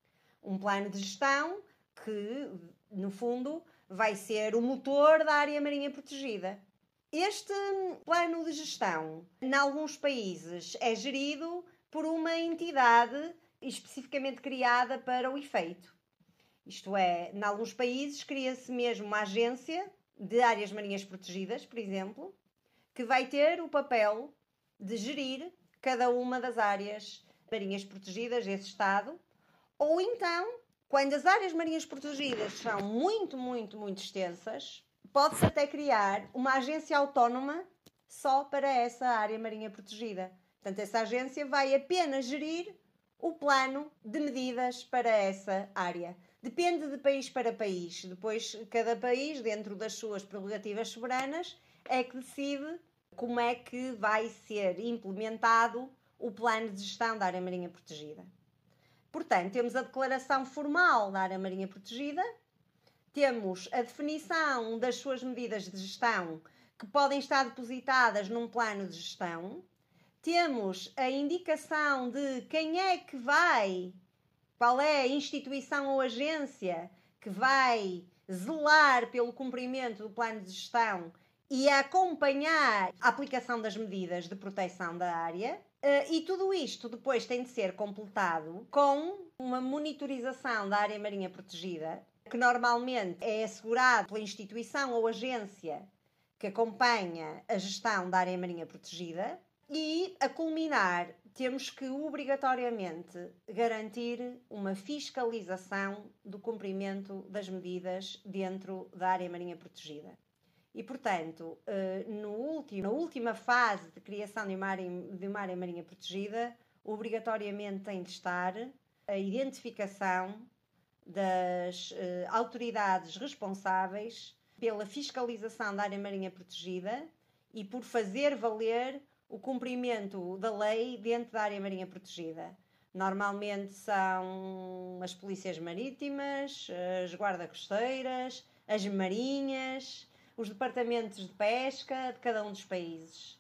Um plano de gestão que, no fundo, vai ser o motor da área marinha protegida. Este plano de gestão, em alguns países, é gerido por uma entidade especificamente criada para o efeito. Isto é, em alguns países cria-se mesmo uma agência de áreas marinhas protegidas, por exemplo, que vai ter o papel de gerir cada uma das áreas marinhas protegidas desse Estado, ou então, quando as áreas marinhas protegidas são muito, muito, muito extensas, pode-se até criar uma agência autónoma só para essa área marinha protegida. Portanto, essa agência vai apenas gerir o plano de medidas para essa área. Depende de país para país. Depois, cada país, dentro das suas prerrogativas soberanas, é que decide como é que vai ser implementado o plano de gestão da área marinha protegida. Portanto, temos a declaração formal da área marinha protegida, temos a definição das suas medidas de gestão que podem estar depositadas num plano de gestão, temos a indicação de quem é que vai, qual é a instituição ou agência que vai zelar pelo cumprimento do plano de gestão e acompanhar a aplicação das medidas de proteção da área. E tudo isto depois tem de ser completado com uma monitorização da área marinha protegida, que normalmente é assegurado pela instituição ou agência que acompanha a gestão da área marinha protegida. E, a culminar, temos que obrigatoriamente garantir uma fiscalização do cumprimento das medidas dentro da área marinha protegida. E, portanto, no último, na última fase de criação de uma área, de uma área marinha protegida, obrigatoriamente tem de estar a identificação das uh, autoridades responsáveis pela fiscalização da área marinha protegida e por fazer valer o cumprimento da lei dentro da área marinha protegida. Normalmente são as polícias marítimas, as guarda-costeiras, as marinhas, os departamentos de pesca de cada um dos países,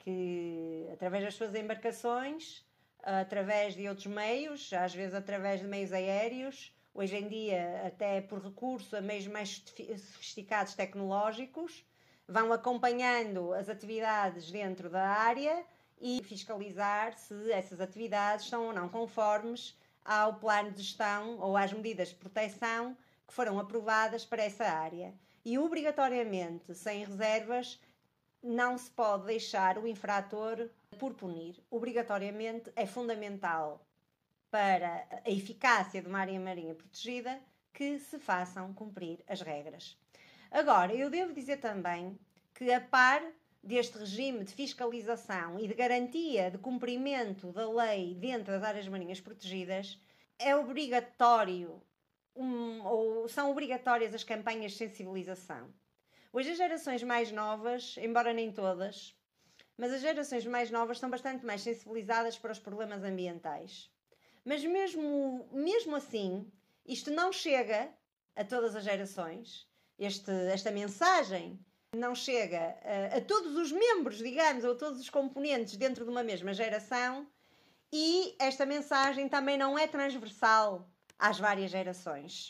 que através das suas embarcações, através de outros meios, às vezes através de meios aéreos, hoje em dia até por recurso a meios mais sofisticados tecnológicos, vão acompanhando as atividades dentro da área e fiscalizar se essas atividades são ou não conformes ao plano de gestão ou às medidas de proteção que foram aprovadas para essa área. E obrigatoriamente, sem reservas, não se pode deixar o infrator por punir. Obrigatoriamente é fundamental para a eficácia de uma área marinha protegida que se façam cumprir as regras. Agora, eu devo dizer também que, a par deste regime de fiscalização e de garantia de cumprimento da lei dentro das áreas marinhas protegidas, é obrigatório, um, ou são obrigatórias as campanhas de sensibilização. Hoje as gerações mais novas, embora nem todas, mas as gerações mais novas estão bastante mais sensibilizadas para os problemas ambientais. Mas mesmo, mesmo assim, isto não chega a todas as gerações. Este, esta mensagem não chega a, a todos os membros, digamos, ou a todos os componentes dentro de uma mesma geração, e esta mensagem também não é transversal às várias gerações.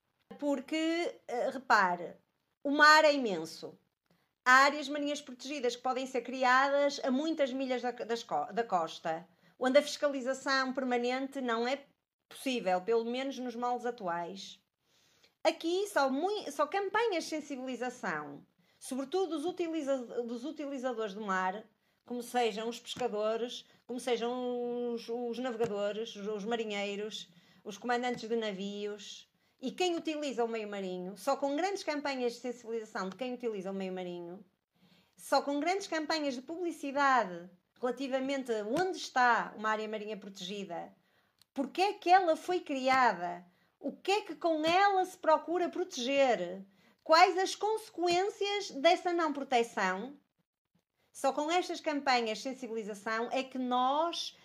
Porque, repare, o mar é imenso. Há áreas marinhas protegidas que podem ser criadas a muitas milhas da, das, da costa, onde a fiscalização permanente não é possível, pelo menos nos moldes atuais. Aqui só, muito, só campanhas de sensibilização, sobretudo dos, utiliza, dos utilizadores do mar, como sejam os pescadores, como sejam os, os navegadores, os, os marinheiros, os comandantes de navios e quem utiliza o meio marinho, só com grandes campanhas de sensibilização de quem utiliza o meio marinho, só com grandes campanhas de publicidade relativamente a onde está uma área marinha protegida, porque é que ela foi criada, o que é que com ela se procura proteger, quais as consequências dessa não proteção. Só com estas campanhas de sensibilização é que nós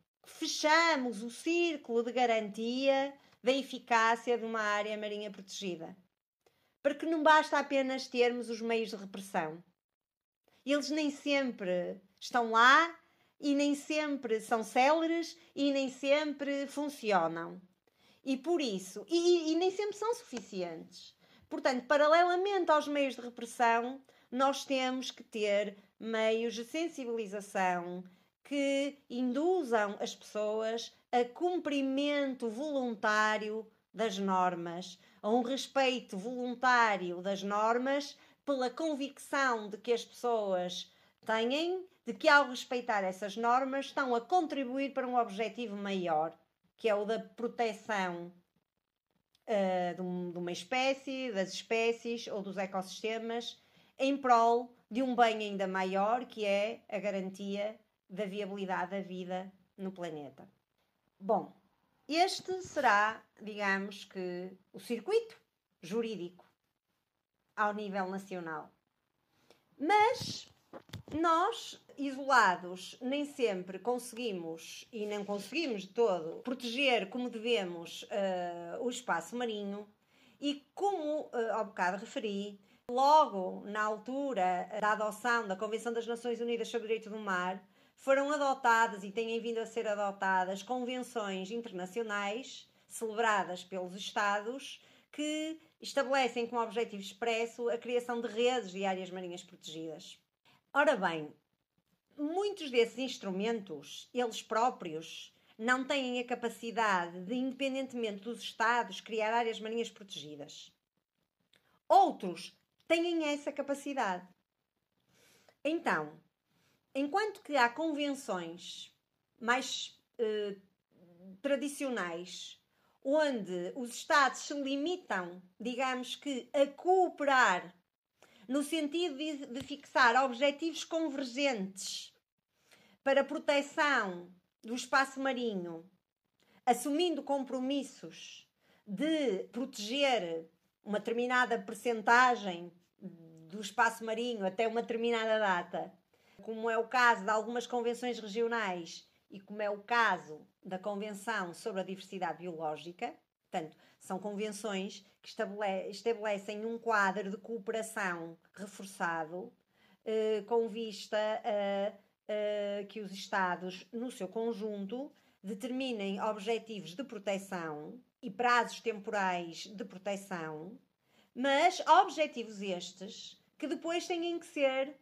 fechamos o círculo de garantia da eficácia de uma área marinha protegida. Porque não basta apenas termos os meios de repressão. Eles nem sempre estão lá e nem sempre são céleres e nem sempre funcionam. E por isso, e, e nem sempre são suficientes. Portanto, paralelamente aos meios de repressão, nós temos que ter meios de sensibilização que induzam as pessoas a cumprimento voluntário das normas, a um respeito voluntário das normas, pela convicção de que as pessoas têm, de que ao respeitar essas normas estão a contribuir para um objetivo maior, que é o da proteção uh, de, um, de uma espécie, das espécies ou dos ecossistemas, em prol de um bem ainda maior, que é a garantia da viabilidade da vida no planeta. Bom, este será, digamos que, o circuito jurídico ao nível nacional. Mas nós, isolados, nem sempre conseguimos, e não conseguimos de todo, proteger como devemos uh, o espaço marinho. E como uh, ao bocado referi, logo na altura da adoção da Convenção das Nações Unidas sobre o Direito do Mar, foram adotadas e têm vindo a ser adotadas convenções internacionais celebradas pelos Estados que estabelecem como objetivo expresso a criação de redes de áreas marinhas protegidas. Ora bem, muitos desses instrumentos, eles próprios, não têm a capacidade de, independentemente dos Estados, criar áreas marinhas protegidas. Outros têm essa capacidade. Então, enquanto que há convenções mais eh, tradicionais, onde os Estados se limitam, digamos que, a cooperar no sentido de, de fixar objetivos convergentes para a proteção do espaço marinho, assumindo compromissos de proteger uma determinada percentagem do espaço marinho até uma determinada data, como é o caso de algumas convenções regionais e como é o caso da Convenção sobre a Diversidade Biológica. Portanto, são convenções que estabelecem um quadro de cooperação reforçado eh, com vista a, a que os Estados, no seu conjunto, determinem objetivos de proteção e prazos temporais de proteção, mas objetivos estes que depois têm que ser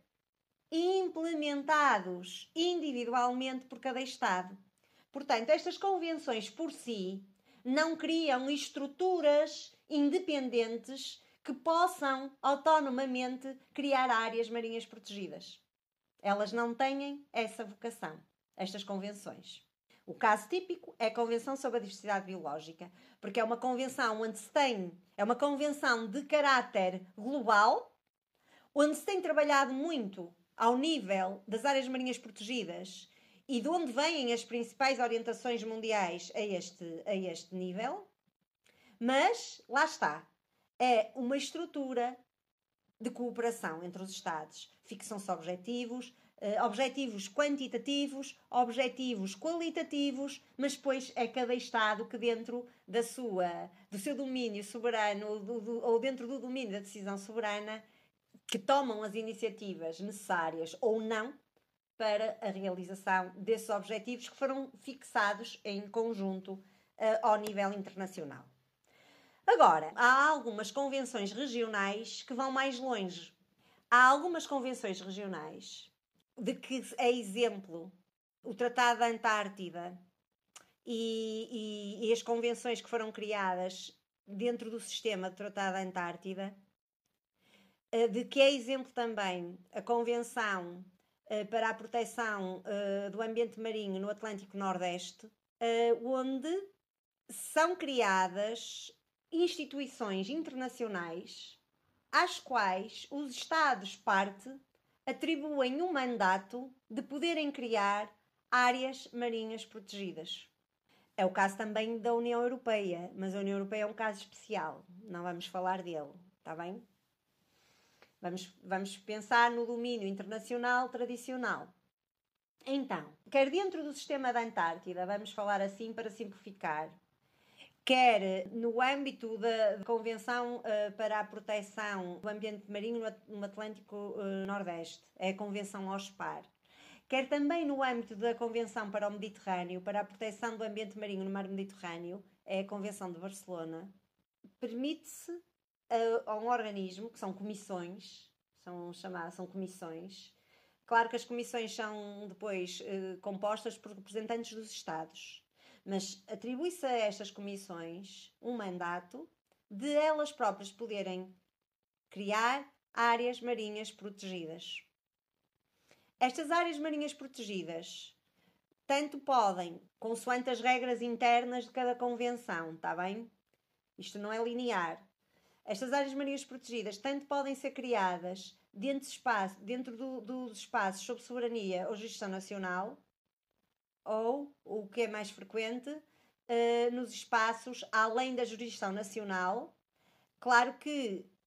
implementados individualmente por cada Estado. Portanto, estas convenções por si não criam estruturas independentes que possam autonomamente criar áreas marinhas protegidas. Elas não têm essa vocação, estas convenções. O caso típico é a Convenção sobre a Diversidade Biológica, porque é uma convenção onde se tem, é uma convenção de caráter global, onde se tem trabalhado muito ao nível das áreas marinhas protegidas e de onde vêm as principais orientações mundiais a este, a este nível, mas, lá está, é uma estrutura de cooperação entre os Estados. Fixam-se objetivos, eh, objetivos quantitativos, objetivos qualitativos, mas depois é cada Estado que dentro da sua, do seu domínio soberano do, do, ou dentro do domínio da decisão soberana que tomam as iniciativas necessárias ou não para a realização desses objetivos que foram fixados em conjunto uh, ao nível internacional. Agora, há algumas convenções regionais que vão mais longe. Há algumas convenções regionais de que é exemplo o Tratado da Antártida e, e, e as convenções que foram criadas dentro do sistema do Tratado da Antártida, uh, de que é exemplo também a Convenção para a proteção uh, do ambiente marinho no Atlântico Nordeste, uh, onde são criadas instituições internacionais às quais os Estados-parte atribuem um mandato de poderem criar áreas marinhas protegidas. É o caso também da União Europeia, mas a União Europeia é um caso especial, não vamos falar dele, está bem? Vamos, vamos pensar no domínio internacional tradicional. Então, quer dentro do sistema da Antártida, vamos falar assim para simplificar, quer no âmbito da Convenção uh, para a Proteção do Ambiente Marinho no Atlântico uh, Nordeste, é a Convenção OSPAR, quer também no âmbito da Convenção para o Mediterrâneo, para a Proteção do Ambiente Marinho no Mar Mediterrâneo, é a Convenção de Barcelona, permite-se a um organismo, que são comissões, são chamadas, são comissões. Claro que as comissões são depois eh, compostas por representantes dos Estados, mas atribui-se a estas comissões um mandato de elas próprias poderem criar áreas marinhas protegidas. Estas áreas marinhas protegidas tanto podem, consoante as regras internas de cada convenção, está bem? Isto não é linear. Estas áreas marinhas protegidas tanto podem ser criadas dentro, de espaço, dentro do, dos espaços sob soberania ou jurisdição nacional, ou, o que é mais frequente, uh, nos espaços além da jurisdição nacional. Claro que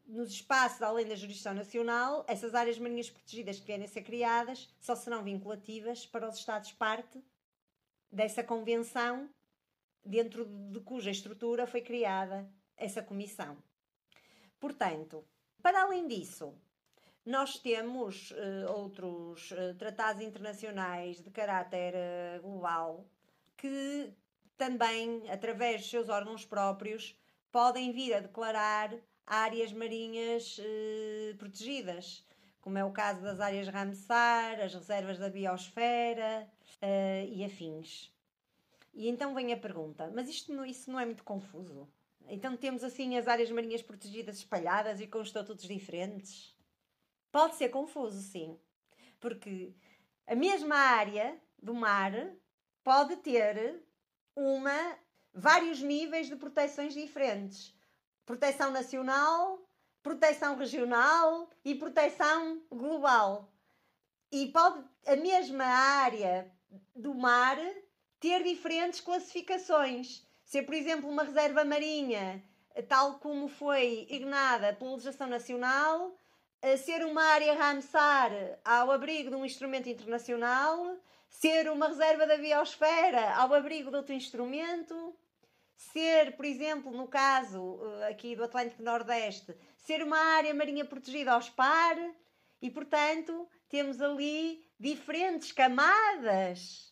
nos espaços além da jurisdição nacional, essas áreas marinhas protegidas que vierem a ser criadas só serão vinculativas para os Estados-parte dessa convenção, dentro de cuja estrutura foi criada essa comissão. Portanto, para além disso, nós temos uh, outros uh, tratados internacionais de caráter uh, global que também, através dos seus órgãos próprios, podem vir a declarar áreas marinhas uh, protegidas, como é o caso das áreas Ramsar, as reservas da biosfera uh, e afins. E então vem a pergunta, mas isto não, isso não é muito confuso? Então temos assim as áreas marinhas protegidas espalhadas e com estatutos diferentes? Pode ser confuso, sim, porque a mesma área do mar pode ter uma, vários níveis de proteções diferentes. Proteção nacional, proteção regional e proteção global. E pode a mesma área do mar ter diferentes classificações. Ser, por exemplo, uma reserva marinha, tal como foi designada pela legislação nacional, ser uma área Ramsar ao abrigo de um instrumento internacional, ser uma reserva da biosfera ao abrigo de outro instrumento, ser, por exemplo, no caso aqui do Atlântico Nordeste, ser uma área marinha protegida aos par, e, portanto, temos ali diferentes camadas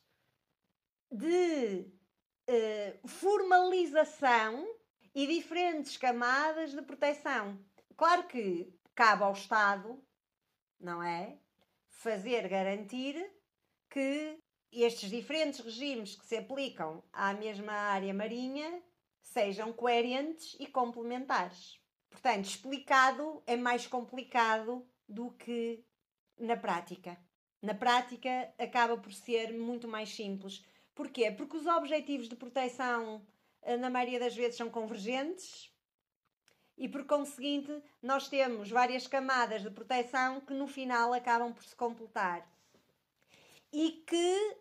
de uh, formalização e diferentes camadas de proteção. Claro que cabe ao Estado, não é? Fazer garantir que estes diferentes regimes que se aplicam à mesma área marinha sejam coerentes e complementares. Portanto, explicado é mais complicado do que na prática. Na prática acaba por ser muito mais simples. Porquê? Porque os objetivos de proteção, na maioria das vezes, são convergentes e, por conseguinte, nós temos várias camadas de proteção que, no final, acabam por se completar. E que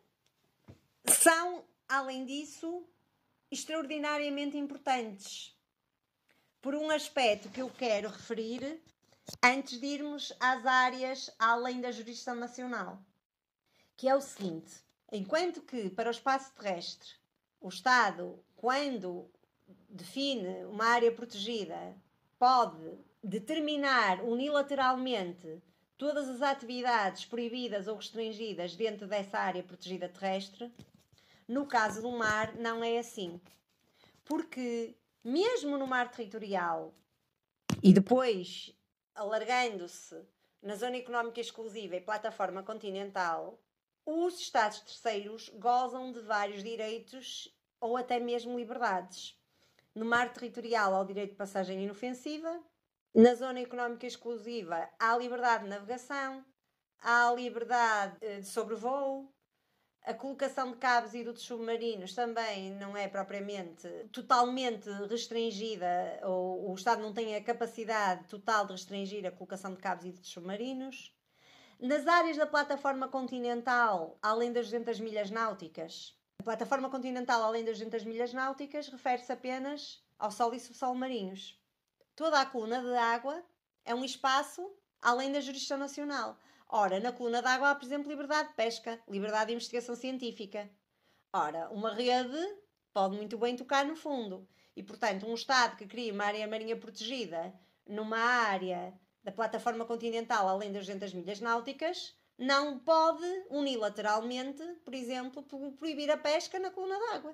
são, além disso, extraordinariamente importantes. Por um aspecto que eu quero referir, antes de irmos às áreas além da jurisdição nacional, que é o seguinte: enquanto que para o espaço terrestre o Estado, quando define uma área protegida, pode determinar unilateralmente todas as atividades proibidas ou restringidas dentro dessa área protegida terrestre, no caso do mar não é assim. Porque mesmo no mar territorial, e depois alargando-se na zona económica exclusiva e plataforma continental, os Estados terceiros gozam de vários direitos ou até mesmo liberdades. No mar territorial há o direito de passagem inofensiva, na zona económica exclusiva há a liberdade de navegação, há a liberdade de sobrevoo, a colocação de cabos e dutos submarinos também não é propriamente totalmente restringida, ou o Estado não tem a capacidade total de restringir a colocação de cabos e dutos submarinos. Nas áreas da plataforma continental, além das duzentas milhas náuticas, a plataforma continental, além das duzentas milhas náuticas, refere-se apenas ao solo e subsolo marinhos. Toda a coluna de água é um espaço além da jurisdição nacional. Ora, na coluna de água há, por exemplo, liberdade de pesca, liberdade de investigação científica. Ora, uma rede pode muito bem tocar no fundo. E, portanto, um Estado que cria uma área marinha protegida numa área da plataforma continental, além das duzentas milhas náuticas, não pode unilateralmente, por exemplo, proibir a pesca na coluna d'água.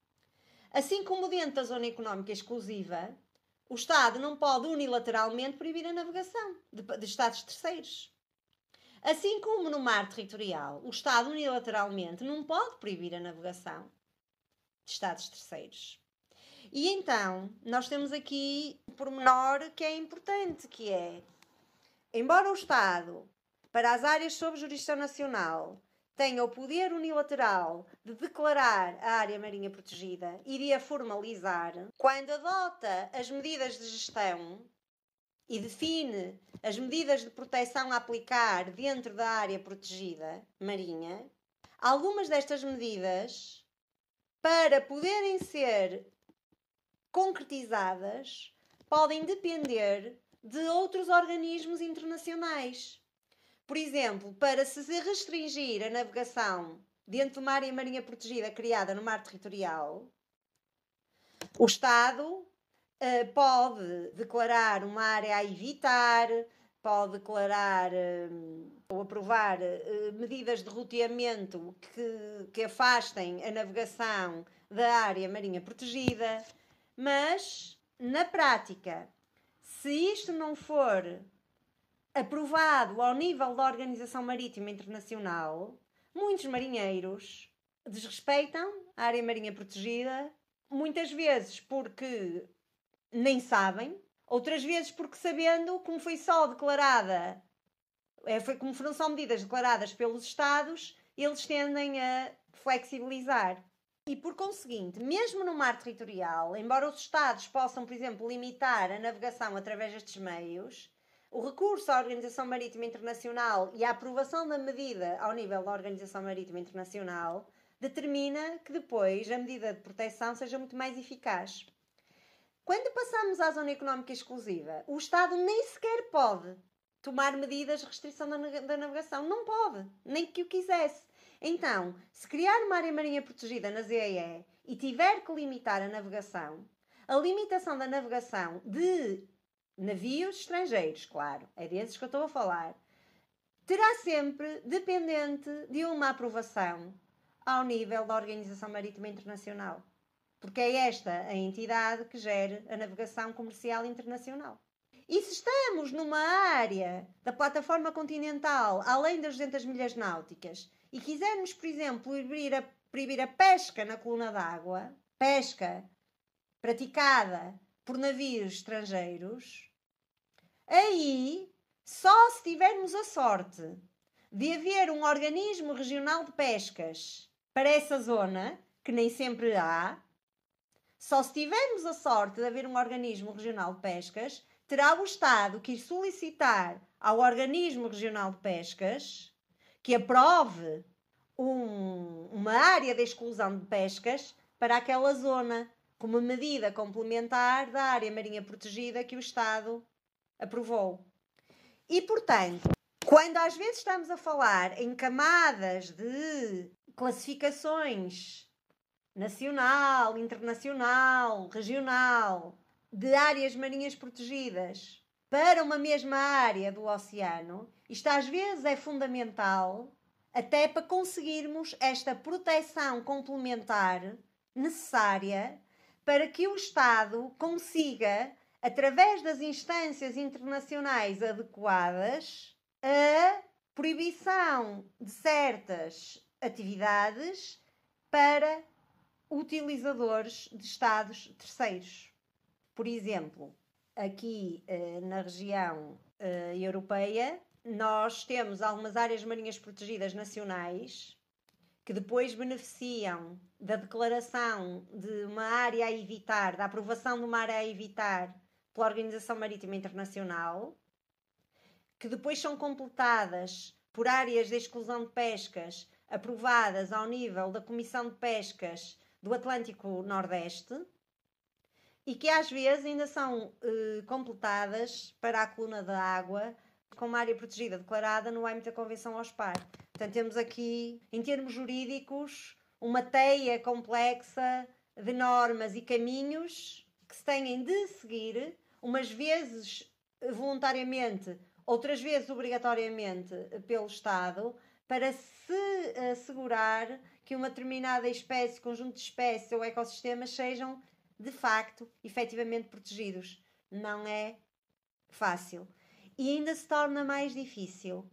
Assim como dentro da zona económica exclusiva, o Estado não pode unilateralmente proibir a navegação de, de Estados terceiros. Assim como no mar territorial, o Estado unilateralmente não pode proibir a navegação de Estados terceiros. E então, nós temos aqui um pormenor que é importante, que é, embora o Estado, para as áreas sob jurisdição nacional, tenha o poder unilateral de declarar a área marinha protegida e de a formalizar, quando adota as medidas de gestão e define as medidas de proteção a aplicar dentro da área protegida marinha, algumas destas medidas, para poderem ser concretizadas, podem depender de outros organismos internacionais. Por exemplo, para se restringir a navegação dentro de uma área marinha protegida criada no mar territorial, o Estado uh, pode declarar uma área a evitar, pode declarar uh, ou aprovar uh, medidas de roteamento que, que afastem a navegação da área marinha protegida, mas, na prática, se isto não for aprovado ao nível da Organização Marítima Internacional, muitos marinheiros desrespeitam a área marinha protegida, muitas vezes porque nem sabem, outras vezes porque sabendo, como foi só declarada, foi como foram só medidas declaradas pelos Estados, eles tendem a flexibilizar. E por conseguinte, mesmo no mar territorial, embora os Estados possam, por exemplo, limitar a navegação através destes meios, o recurso à Organização Marítima Internacional e a aprovação da medida ao nível da Organização Marítima Internacional determina que depois a medida de proteção seja muito mais eficaz. Quando passamos à Zona Económica Exclusiva, o Estado nem sequer pode tomar medidas de restrição da navegação. Não pode, nem que o quisesse. Então, se criar uma área marinha protegida na Z E E e tiver que limitar a navegação, a limitação da navegação de navios estrangeiros, claro, é desses que eu estou a falar, terá sempre dependente de uma aprovação ao nível da Organização Marítima Internacional. Porque é esta a entidade que gere a navegação comercial internacional. E se estamos numa área da plataforma continental, além das duzentas milhas náuticas, e quisermos, por exemplo, proibir a, proibir a pesca na coluna d'água, pesca praticada por navios estrangeiros, aí, só se tivermos a sorte de haver um organismo regional de pescas para essa zona, que nem sempre há, só se tivermos a sorte de haver um organismo regional de pescas, terá o Estado que ir solicitar ao organismo regional de pescas que aprove um, uma área de exclusão de pescas para aquela zona, como medida complementar da área marinha protegida que o Estado aprovou. E, portanto, quando às vezes estamos a falar em camadas de classificações nacional, internacional, regional, de áreas marinhas protegidas para uma mesma área do oceano, isto às vezes é fundamental até para conseguirmos esta proteção complementar necessária para que o Estado consiga, através das instâncias internacionais adequadas, a proibição de certas atividades para utilizadores de Estados terceiros. Por exemplo, aqui eh, na região eh, europeia, nós temos algumas áreas marinhas protegidas nacionais que depois beneficiam da declaração de uma área a evitar, da aprovação de uma área a evitar pela Organização Marítima Internacional, que depois são completadas por áreas de exclusão de pescas aprovadas ao nível da Comissão de Pescas do Atlântico Nordeste e que às vezes ainda são eh, completadas para a coluna da água com uma área protegida declarada no âmbito da Convenção OSPAR. Portanto, temos aqui, em termos jurídicos, uma teia complexa de normas e caminhos que se têm de seguir, umas vezes voluntariamente, outras vezes obrigatoriamente pelo Estado, para se assegurar que uma determinada espécie, conjunto de espécies ou ecossistemas sejam, de facto, efetivamente protegidos. Não é fácil. E ainda se torna mais difícil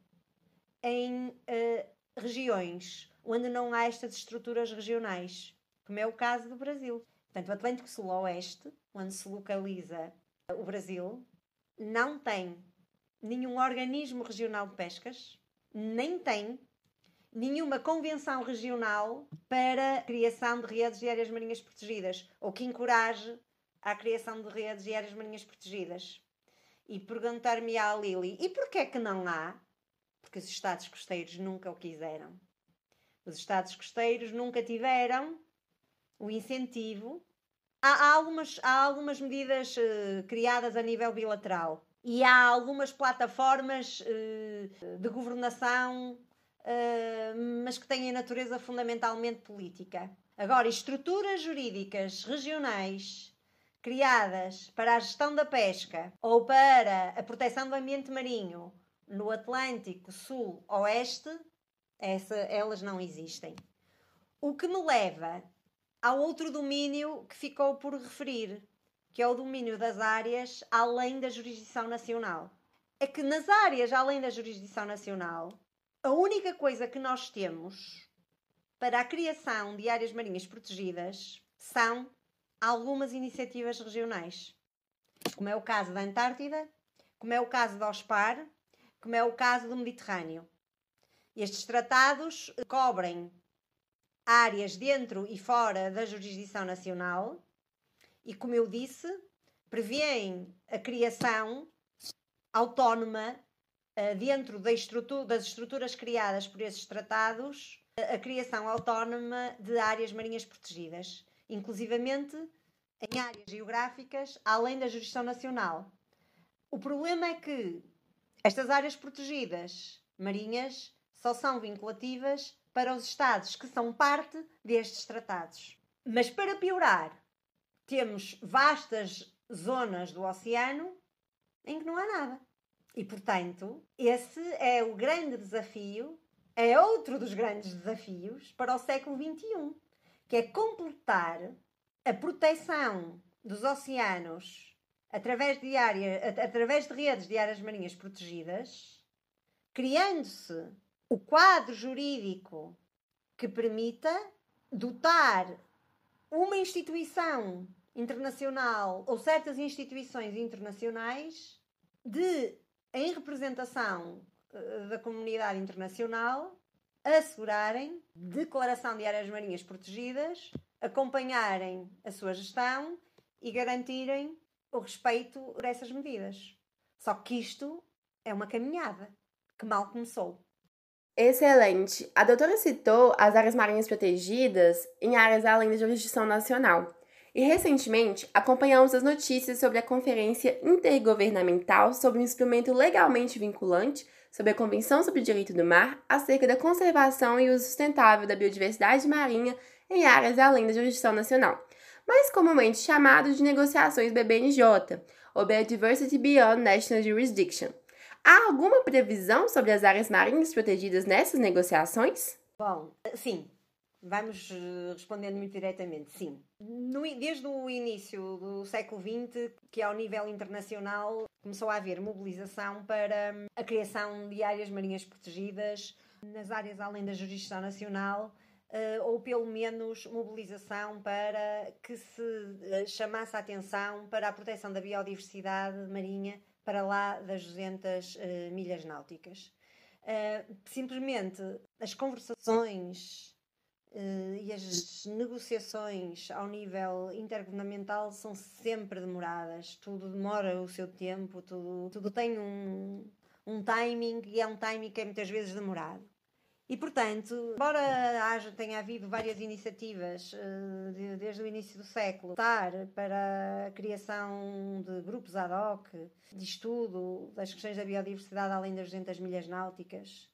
em uh, regiões onde não há estas estruturas regionais, como é o caso do Brasil. Portanto, o Atlântico Sul-Oeste, onde se localiza o Brasil, não tem nenhum organismo regional de pescas, nem tem nenhuma convenção regional para a criação de redes de áreas marinhas protegidas, ou que encoraje a criação de redes de áreas marinhas protegidas. E perguntar-me à Lili, e porquê que não há? Porque os Estados costeiros nunca o quiseram. Os Estados costeiros nunca tiveram o incentivo. Há, há, algumas, há algumas medidas uh, criadas a nível bilateral, e há algumas plataformas uh, de governação, uh, mas que têm a natureza fundamentalmente política. Agora, estruturas jurídicas regionais criadas para a gestão da pesca ou para a proteção do ambiente marinho no Atlântico Sul-Oeste, essa, elas não existem. O que me leva ao outro domínio que ficou por referir, que é o domínio das áreas além da jurisdição nacional. É que nas áreas além da jurisdição nacional, a única coisa que nós temos para a criação de áreas marinhas protegidas são algumas iniciativas regionais, como é o caso da Antártida, como é o caso do OSPAR, como é o caso do Mediterrâneo. Estes tratados cobrem áreas dentro e fora da jurisdição nacional e, como eu disse, prevêem a criação autónoma dentro das estruturas criadas por esses tratados, a criação autónoma de áreas marinhas protegidas, inclusivamente em áreas geográficas além da jurisdição nacional. O problema é que estas áreas protegidas marinhas só são vinculativas para os Estados que são parte destes tratados. Mas, para piorar, temos vastas zonas do oceano em que não há nada. E, portanto, esse é o grande desafio, é outro dos grandes desafios para o século vinte e um, que é completar a proteção dos oceanos através de, área, através de redes de áreas marinhas protegidas, criando-se o quadro jurídico que permita dotar uma instituição internacional ou certas instituições internacionais de, em representação uh, da comunidade internacional, assegurarem declaração de áreas marinhas protegidas, acompanharem a sua gestão e garantirem o respeito por essas medidas. Só que isto é uma caminhada que mal começou. Excelente! A doutora citou as áreas marinhas protegidas em áreas além da jurisdição nacional. E, recentemente, acompanhamos as notícias sobre a Conferência Intergovernamental sobre um instrumento legalmente vinculante sobre a Convenção sobre o Direito do Mar acerca da conservação e uso sustentável da biodiversidade marinha em áreas além da jurisdição nacional, mais comumente chamado de negociações B B N J, ou Biodiversity Beyond National Jurisdiction. Há alguma previsão sobre as áreas marinhas protegidas nessas negociações? Bom, sim. Vamos respondendo muito diretamente, sim. No, desde o início do século vinte, que ao nível internacional começou a haver mobilização para a criação de áreas marinhas protegidas nas áreas além da jurisdição nacional, ou pelo menos mobilização para que se chamasse a atenção para a proteção da biodiversidade marinha para lá das duzentas milhas náuticas. Simplesmente as conversações Uh, e as negociações ao nível intergovernamental são sempre demoradas. Tudo demora o seu tempo, tudo, tudo tem um, um timing, e é um timing que é muitas vezes demorado. E, portanto, embora haja, tenha havido várias iniciativas uh, de, desde o início do século para a criação de grupos ad hoc, de estudo das questões da biodiversidade além das duzentas milhas náuticas,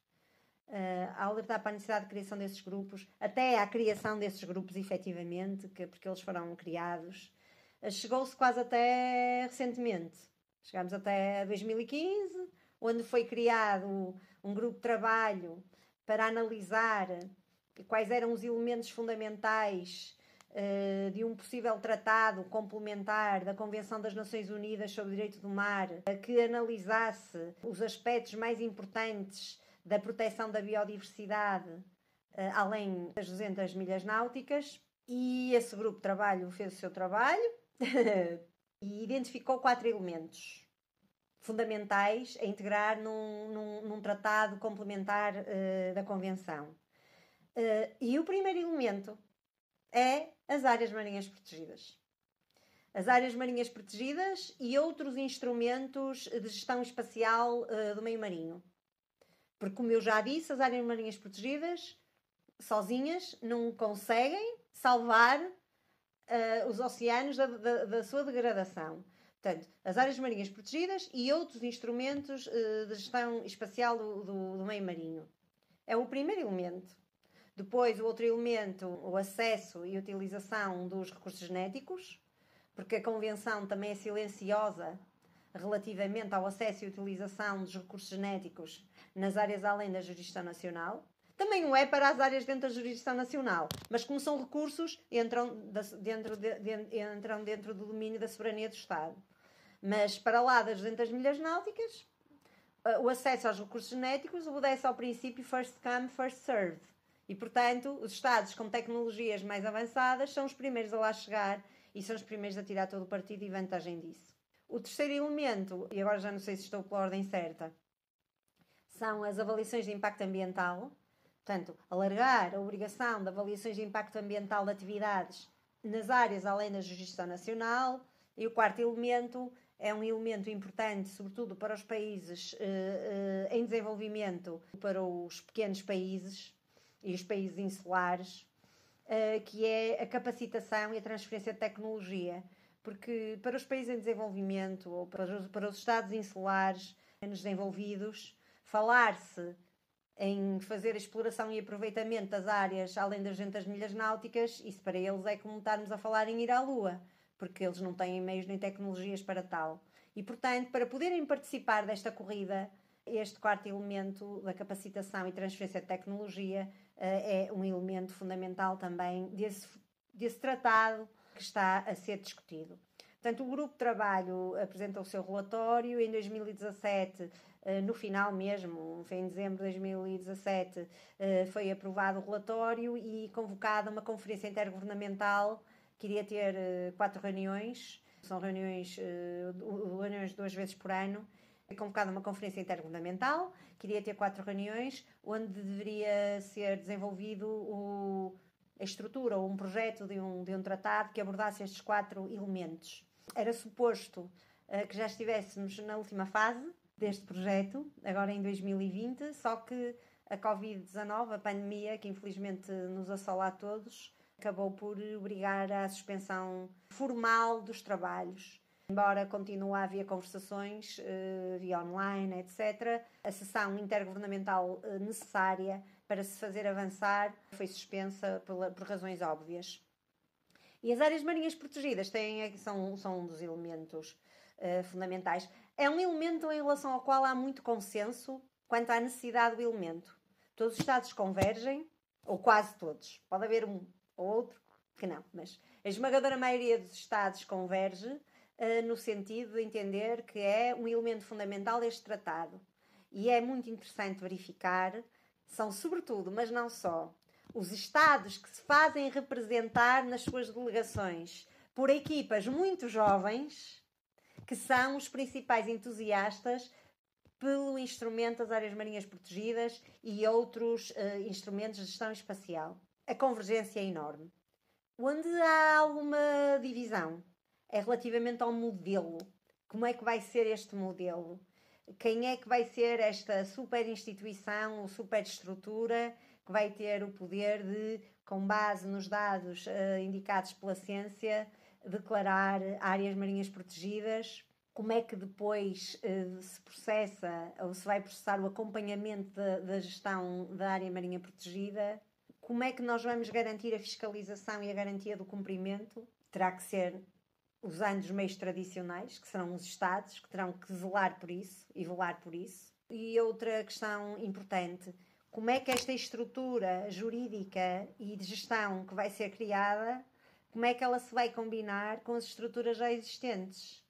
Uh, a alertar para a necessidade de criação desses grupos, até à criação desses grupos efetivamente, que, porque eles foram criados, uh, chegou-se quase até recentemente. Chegámos até dois mil e quinze, onde foi criado um grupo de trabalho para analisar quais eram os elementos fundamentais uh, de um possível tratado complementar da Convenção das Nações Unidas sobre o Direito do Mar, uh, que analisasse os aspectos mais importantes da proteção da biodiversidade uh, além das duzentas milhas náuticas, e esse grupo de trabalho fez o seu trabalho e identificou quatro elementos fundamentais a integrar num, num, num tratado complementar uh, da Convenção. Uh, e o primeiro elemento é as áreas marinhas protegidas. As áreas marinhas protegidas e outros instrumentos de gestão espacial uh, do meio marinho. Porque, como eu já disse, as áreas marinhas protegidas, sozinhas, não conseguem salvar uh, os oceanos da, da, da sua degradação. Portanto, as áreas marinhas protegidas e outros instrumentos uh, de gestão espacial do, do, do meio marinho. É o primeiro elemento. Depois, o outro elemento, o acesso e utilização dos recursos genéticos, porque a Convenção também é silenciosa relativamente ao acesso e utilização dos recursos genéticos nas áreas além da jurisdição nacional. Também o é para as áreas dentro da jurisdição nacional, mas como são recursos, entram, dentro, de, de, entram dentro do domínio da soberania do Estado. Mas para lá das duzentas milhas náuticas, o acesso aos recursos genéticos obedece ao princípio first come, first served. E, portanto, os Estados com tecnologias mais avançadas são os primeiros a lá chegar e são os primeiros a tirar todo o partido e vantagem disso. O terceiro elemento, e agora já não sei se estou pela ordem certa, são as avaliações de impacto ambiental. Portanto, alargar a obrigação de avaliações de impacto ambiental de atividades nas áreas além da jurisdição nacional. E o quarto elemento é um elemento importante, sobretudo para os países eh, eh, em desenvolvimento, para os pequenos países e os países insulares, eh, que é a capacitação e a transferência de tecnologia. Porque para os países em desenvolvimento ou para os, para os estados insulares menos desenvolvidos, falar-se em fazer a exploração e aproveitamento das áreas além das duzentas milhas náuticas, isso para eles é como estarmos a falar em ir à Lua, porque eles não têm meios nem tecnologias para tal. E, portanto, para poderem participar desta corrida, este quarto elemento da capacitação e transferência de tecnologia é um elemento fundamental também desse, desse tratado que está a ser discutido. Portanto, o grupo de trabalho apresentou o seu relatório em dois mil e dezassete, no final mesmo, foi em dezembro de dois mil e dezassete, foi aprovado o relatório e convocada uma conferência intergovernamental que iria ter quatro reuniões, são reuniões, reuniões duas vezes por ano. Foi convocada uma conferência intergovernamental que iria ter quatro reuniões, onde deveria ser desenvolvido o, a estrutura ou um projeto de um, de um tratado que abordasse estes quatro elementos. Era suposto uh, que já estivéssemos na última fase deste projeto, agora em dois mil e vinte, só que a covid dezanove, a pandemia, que infelizmente nos assola a todos, acabou por obrigar à suspensão formal dos trabalhos. Embora continue a haver conversações uh, via online, etcétera, a sessão intergovernamental uh, necessária para se fazer avançar foi suspensa por, por razões óbvias. E as áreas marinhas protegidas têm, são, são um dos elementos uh, fundamentais. É um elemento em relação ao qual há muito consenso quanto à necessidade do elemento. Todos os Estados convergem, ou quase todos. Pode haver um ou outro que não, mas a esmagadora maioria dos Estados converge uh, no sentido de entender que é um elemento fundamental deste tratado. E é muito interessante verificar, são sobretudo, mas não só, os Estados que se fazem representar nas suas delegações por equipas muito jovens, que são os principais entusiastas pelo instrumento das áreas marinhas protegidas e outros uh, instrumentos de gestão espacial. A convergência é enorme. Onde há alguma divisão é relativamente ao modelo. Como é que vai ser este modelo? Quem é que vai ser esta super instituição ou super estrutura que vai ter o poder de, com base nos dados uh, indicados pela ciência, declarar áreas marinhas protegidas? Como é que depois uh, se processa ou se vai processar o acompanhamento da, da gestão da área marinha protegida? Como é que nós vamos garantir a fiscalização e a garantia do cumprimento? Terá que ser usando os meios tradicionais, que serão os Estados, que terão que zelar por isso e velar por isso. E outra questão importante, como é que esta estrutura jurídica e de gestão que vai ser criada, como é que ela se vai combinar com as estruturas já existentes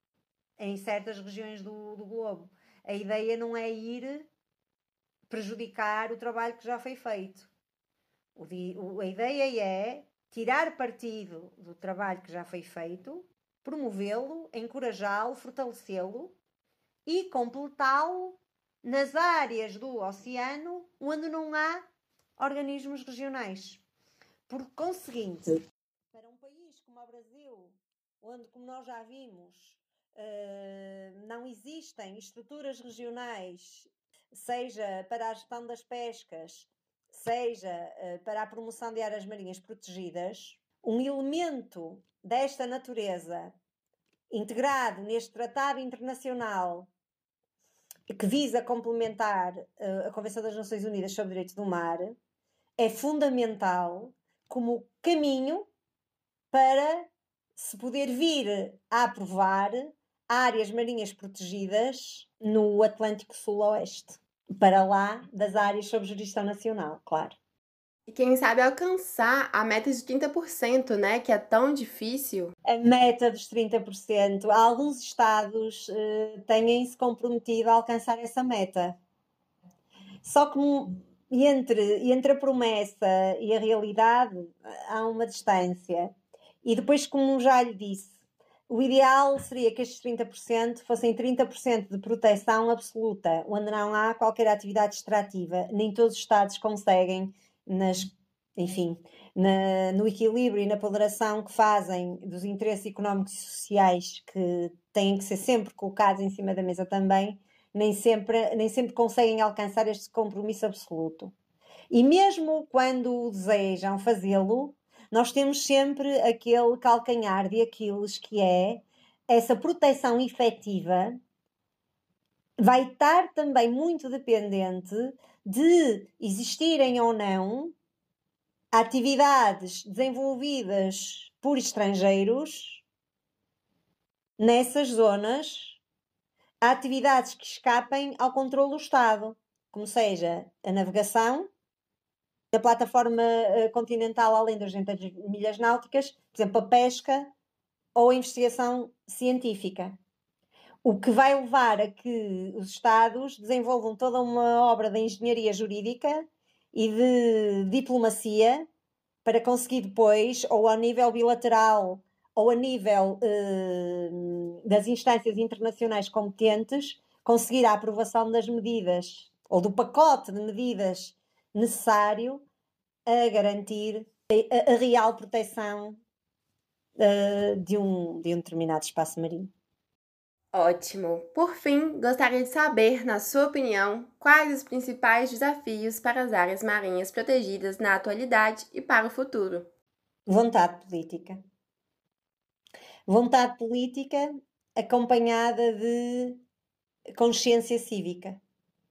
em certas regiões do, do globo? A ideia não é ir prejudicar o trabalho que já foi feito. O, o, a ideia é tirar partido do trabalho que já foi feito, promovê-lo, encorajá-lo, fortalecê-lo e completá-lo nas áreas do oceano onde não há organismos regionais. Por conseguinte, para um país como o Brasil, onde, como nós já vimos, não existem estruturas regionais, seja para a gestão das pescas, seja uh, para a promoção de áreas marinhas protegidas, um elemento desta natureza integrado neste tratado internacional que visa complementar uh, a Convenção das Nações Unidas sobre o Direito do Mar, é fundamental como caminho para se poder vir a aprovar áreas marinhas protegidas no Atlântico Sul-Oeste, para lá das áreas sob jurisdição nacional, claro. E quem sabe alcançar a meta de trinta por cento, né, que é tão difícil. A meta dos trinta por cento. Alguns estados uh, têm-se comprometido a alcançar essa meta. Só que entre, entre a promessa e a realidade há uma distância. E depois, como já lhe disse, o ideal seria que estes trinta por cento fossem trinta por cento de proteção absoluta, onde não há qualquer atividade extrativa. Nem todos os estados conseguem, nas, enfim, na, no equilíbrio e na ponderação que fazem dos interesses económicos e sociais, que têm que ser sempre colocados em cima da mesa também, nem sempre, nem sempre conseguem alcançar este compromisso absoluto. E mesmo quando desejam fazê-lo, nós temos sempre aquele calcanhar de Aquiles, que é essa proteção efetiva vai estar também muito dependente de existirem ou não atividades desenvolvidas por estrangeiros nessas zonas, atividades que escapem ao controle do Estado, como seja a navegação da plataforma continental além das duzentas milhas náuticas, por exemplo, a pesca ou a investigação científica. O que vai levar a que os Estados desenvolvam toda uma obra de engenharia jurídica e de diplomacia para conseguir depois, ou a nível bilateral ou a nível eh, das instâncias internacionais competentes, conseguir a aprovação das medidas ou do pacote de medidas necessário a garantir a, a real proteção uh, de, um, de um determinado espaço marinho. Ótimo! Por fim, gostaria de saber, na sua opinião, quais os principais desafios para as áreas marinhas protegidas na atualidade e para o futuro? Vontade política. Vontade política acompanhada de consciência cívica.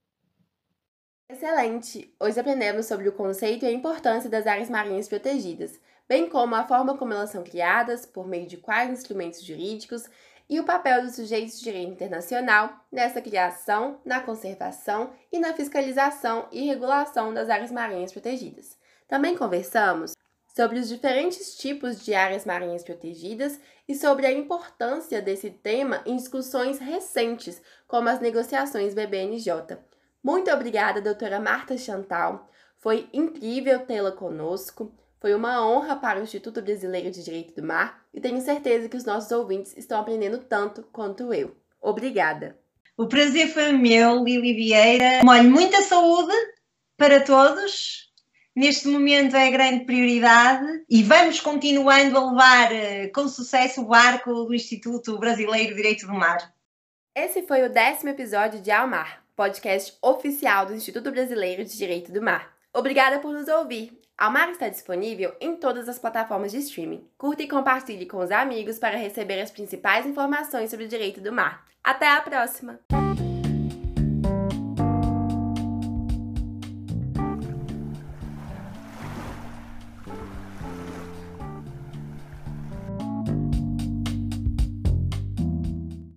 Excelente! Hoje aprendemos sobre o conceito e a importância das áreas marinhas protegidas, bem como a forma como elas são criadas, por meio de quais instrumentos jurídicos e o papel dos sujeitos de direito internacional nessa criação, na conservação e na fiscalização e regulação das áreas marinhas protegidas. Também conversamos sobre os diferentes tipos de áreas marinhas protegidas e sobre a importância desse tema em discussões recentes, como as negociações B B N J. Muito obrigada, doutora Marta Chantal. Foi incrível tê-la conosco. Foi uma honra para o Instituto Brasileiro de Direito do Mar e tenho certeza que os nossos ouvintes estão aprendendo tanto quanto eu. Obrigada. O prazer foi meu, Lili Vieira. Olha, muita saúde para todos. Neste momento é a grande prioridade e vamos continuando a levar com sucesso o barco do Instituto Brasileiro de Direito do Mar. Esse foi o décimo episódio de Ao Mar, podcast oficial do Instituto Brasileiro de Direito do Mar. Obrigada por nos ouvir. Ao Mar está disponível em todas as plataformas de streaming. Curta e compartilhe com os amigos para receber as principais informações sobre o direito do mar. Até a próxima!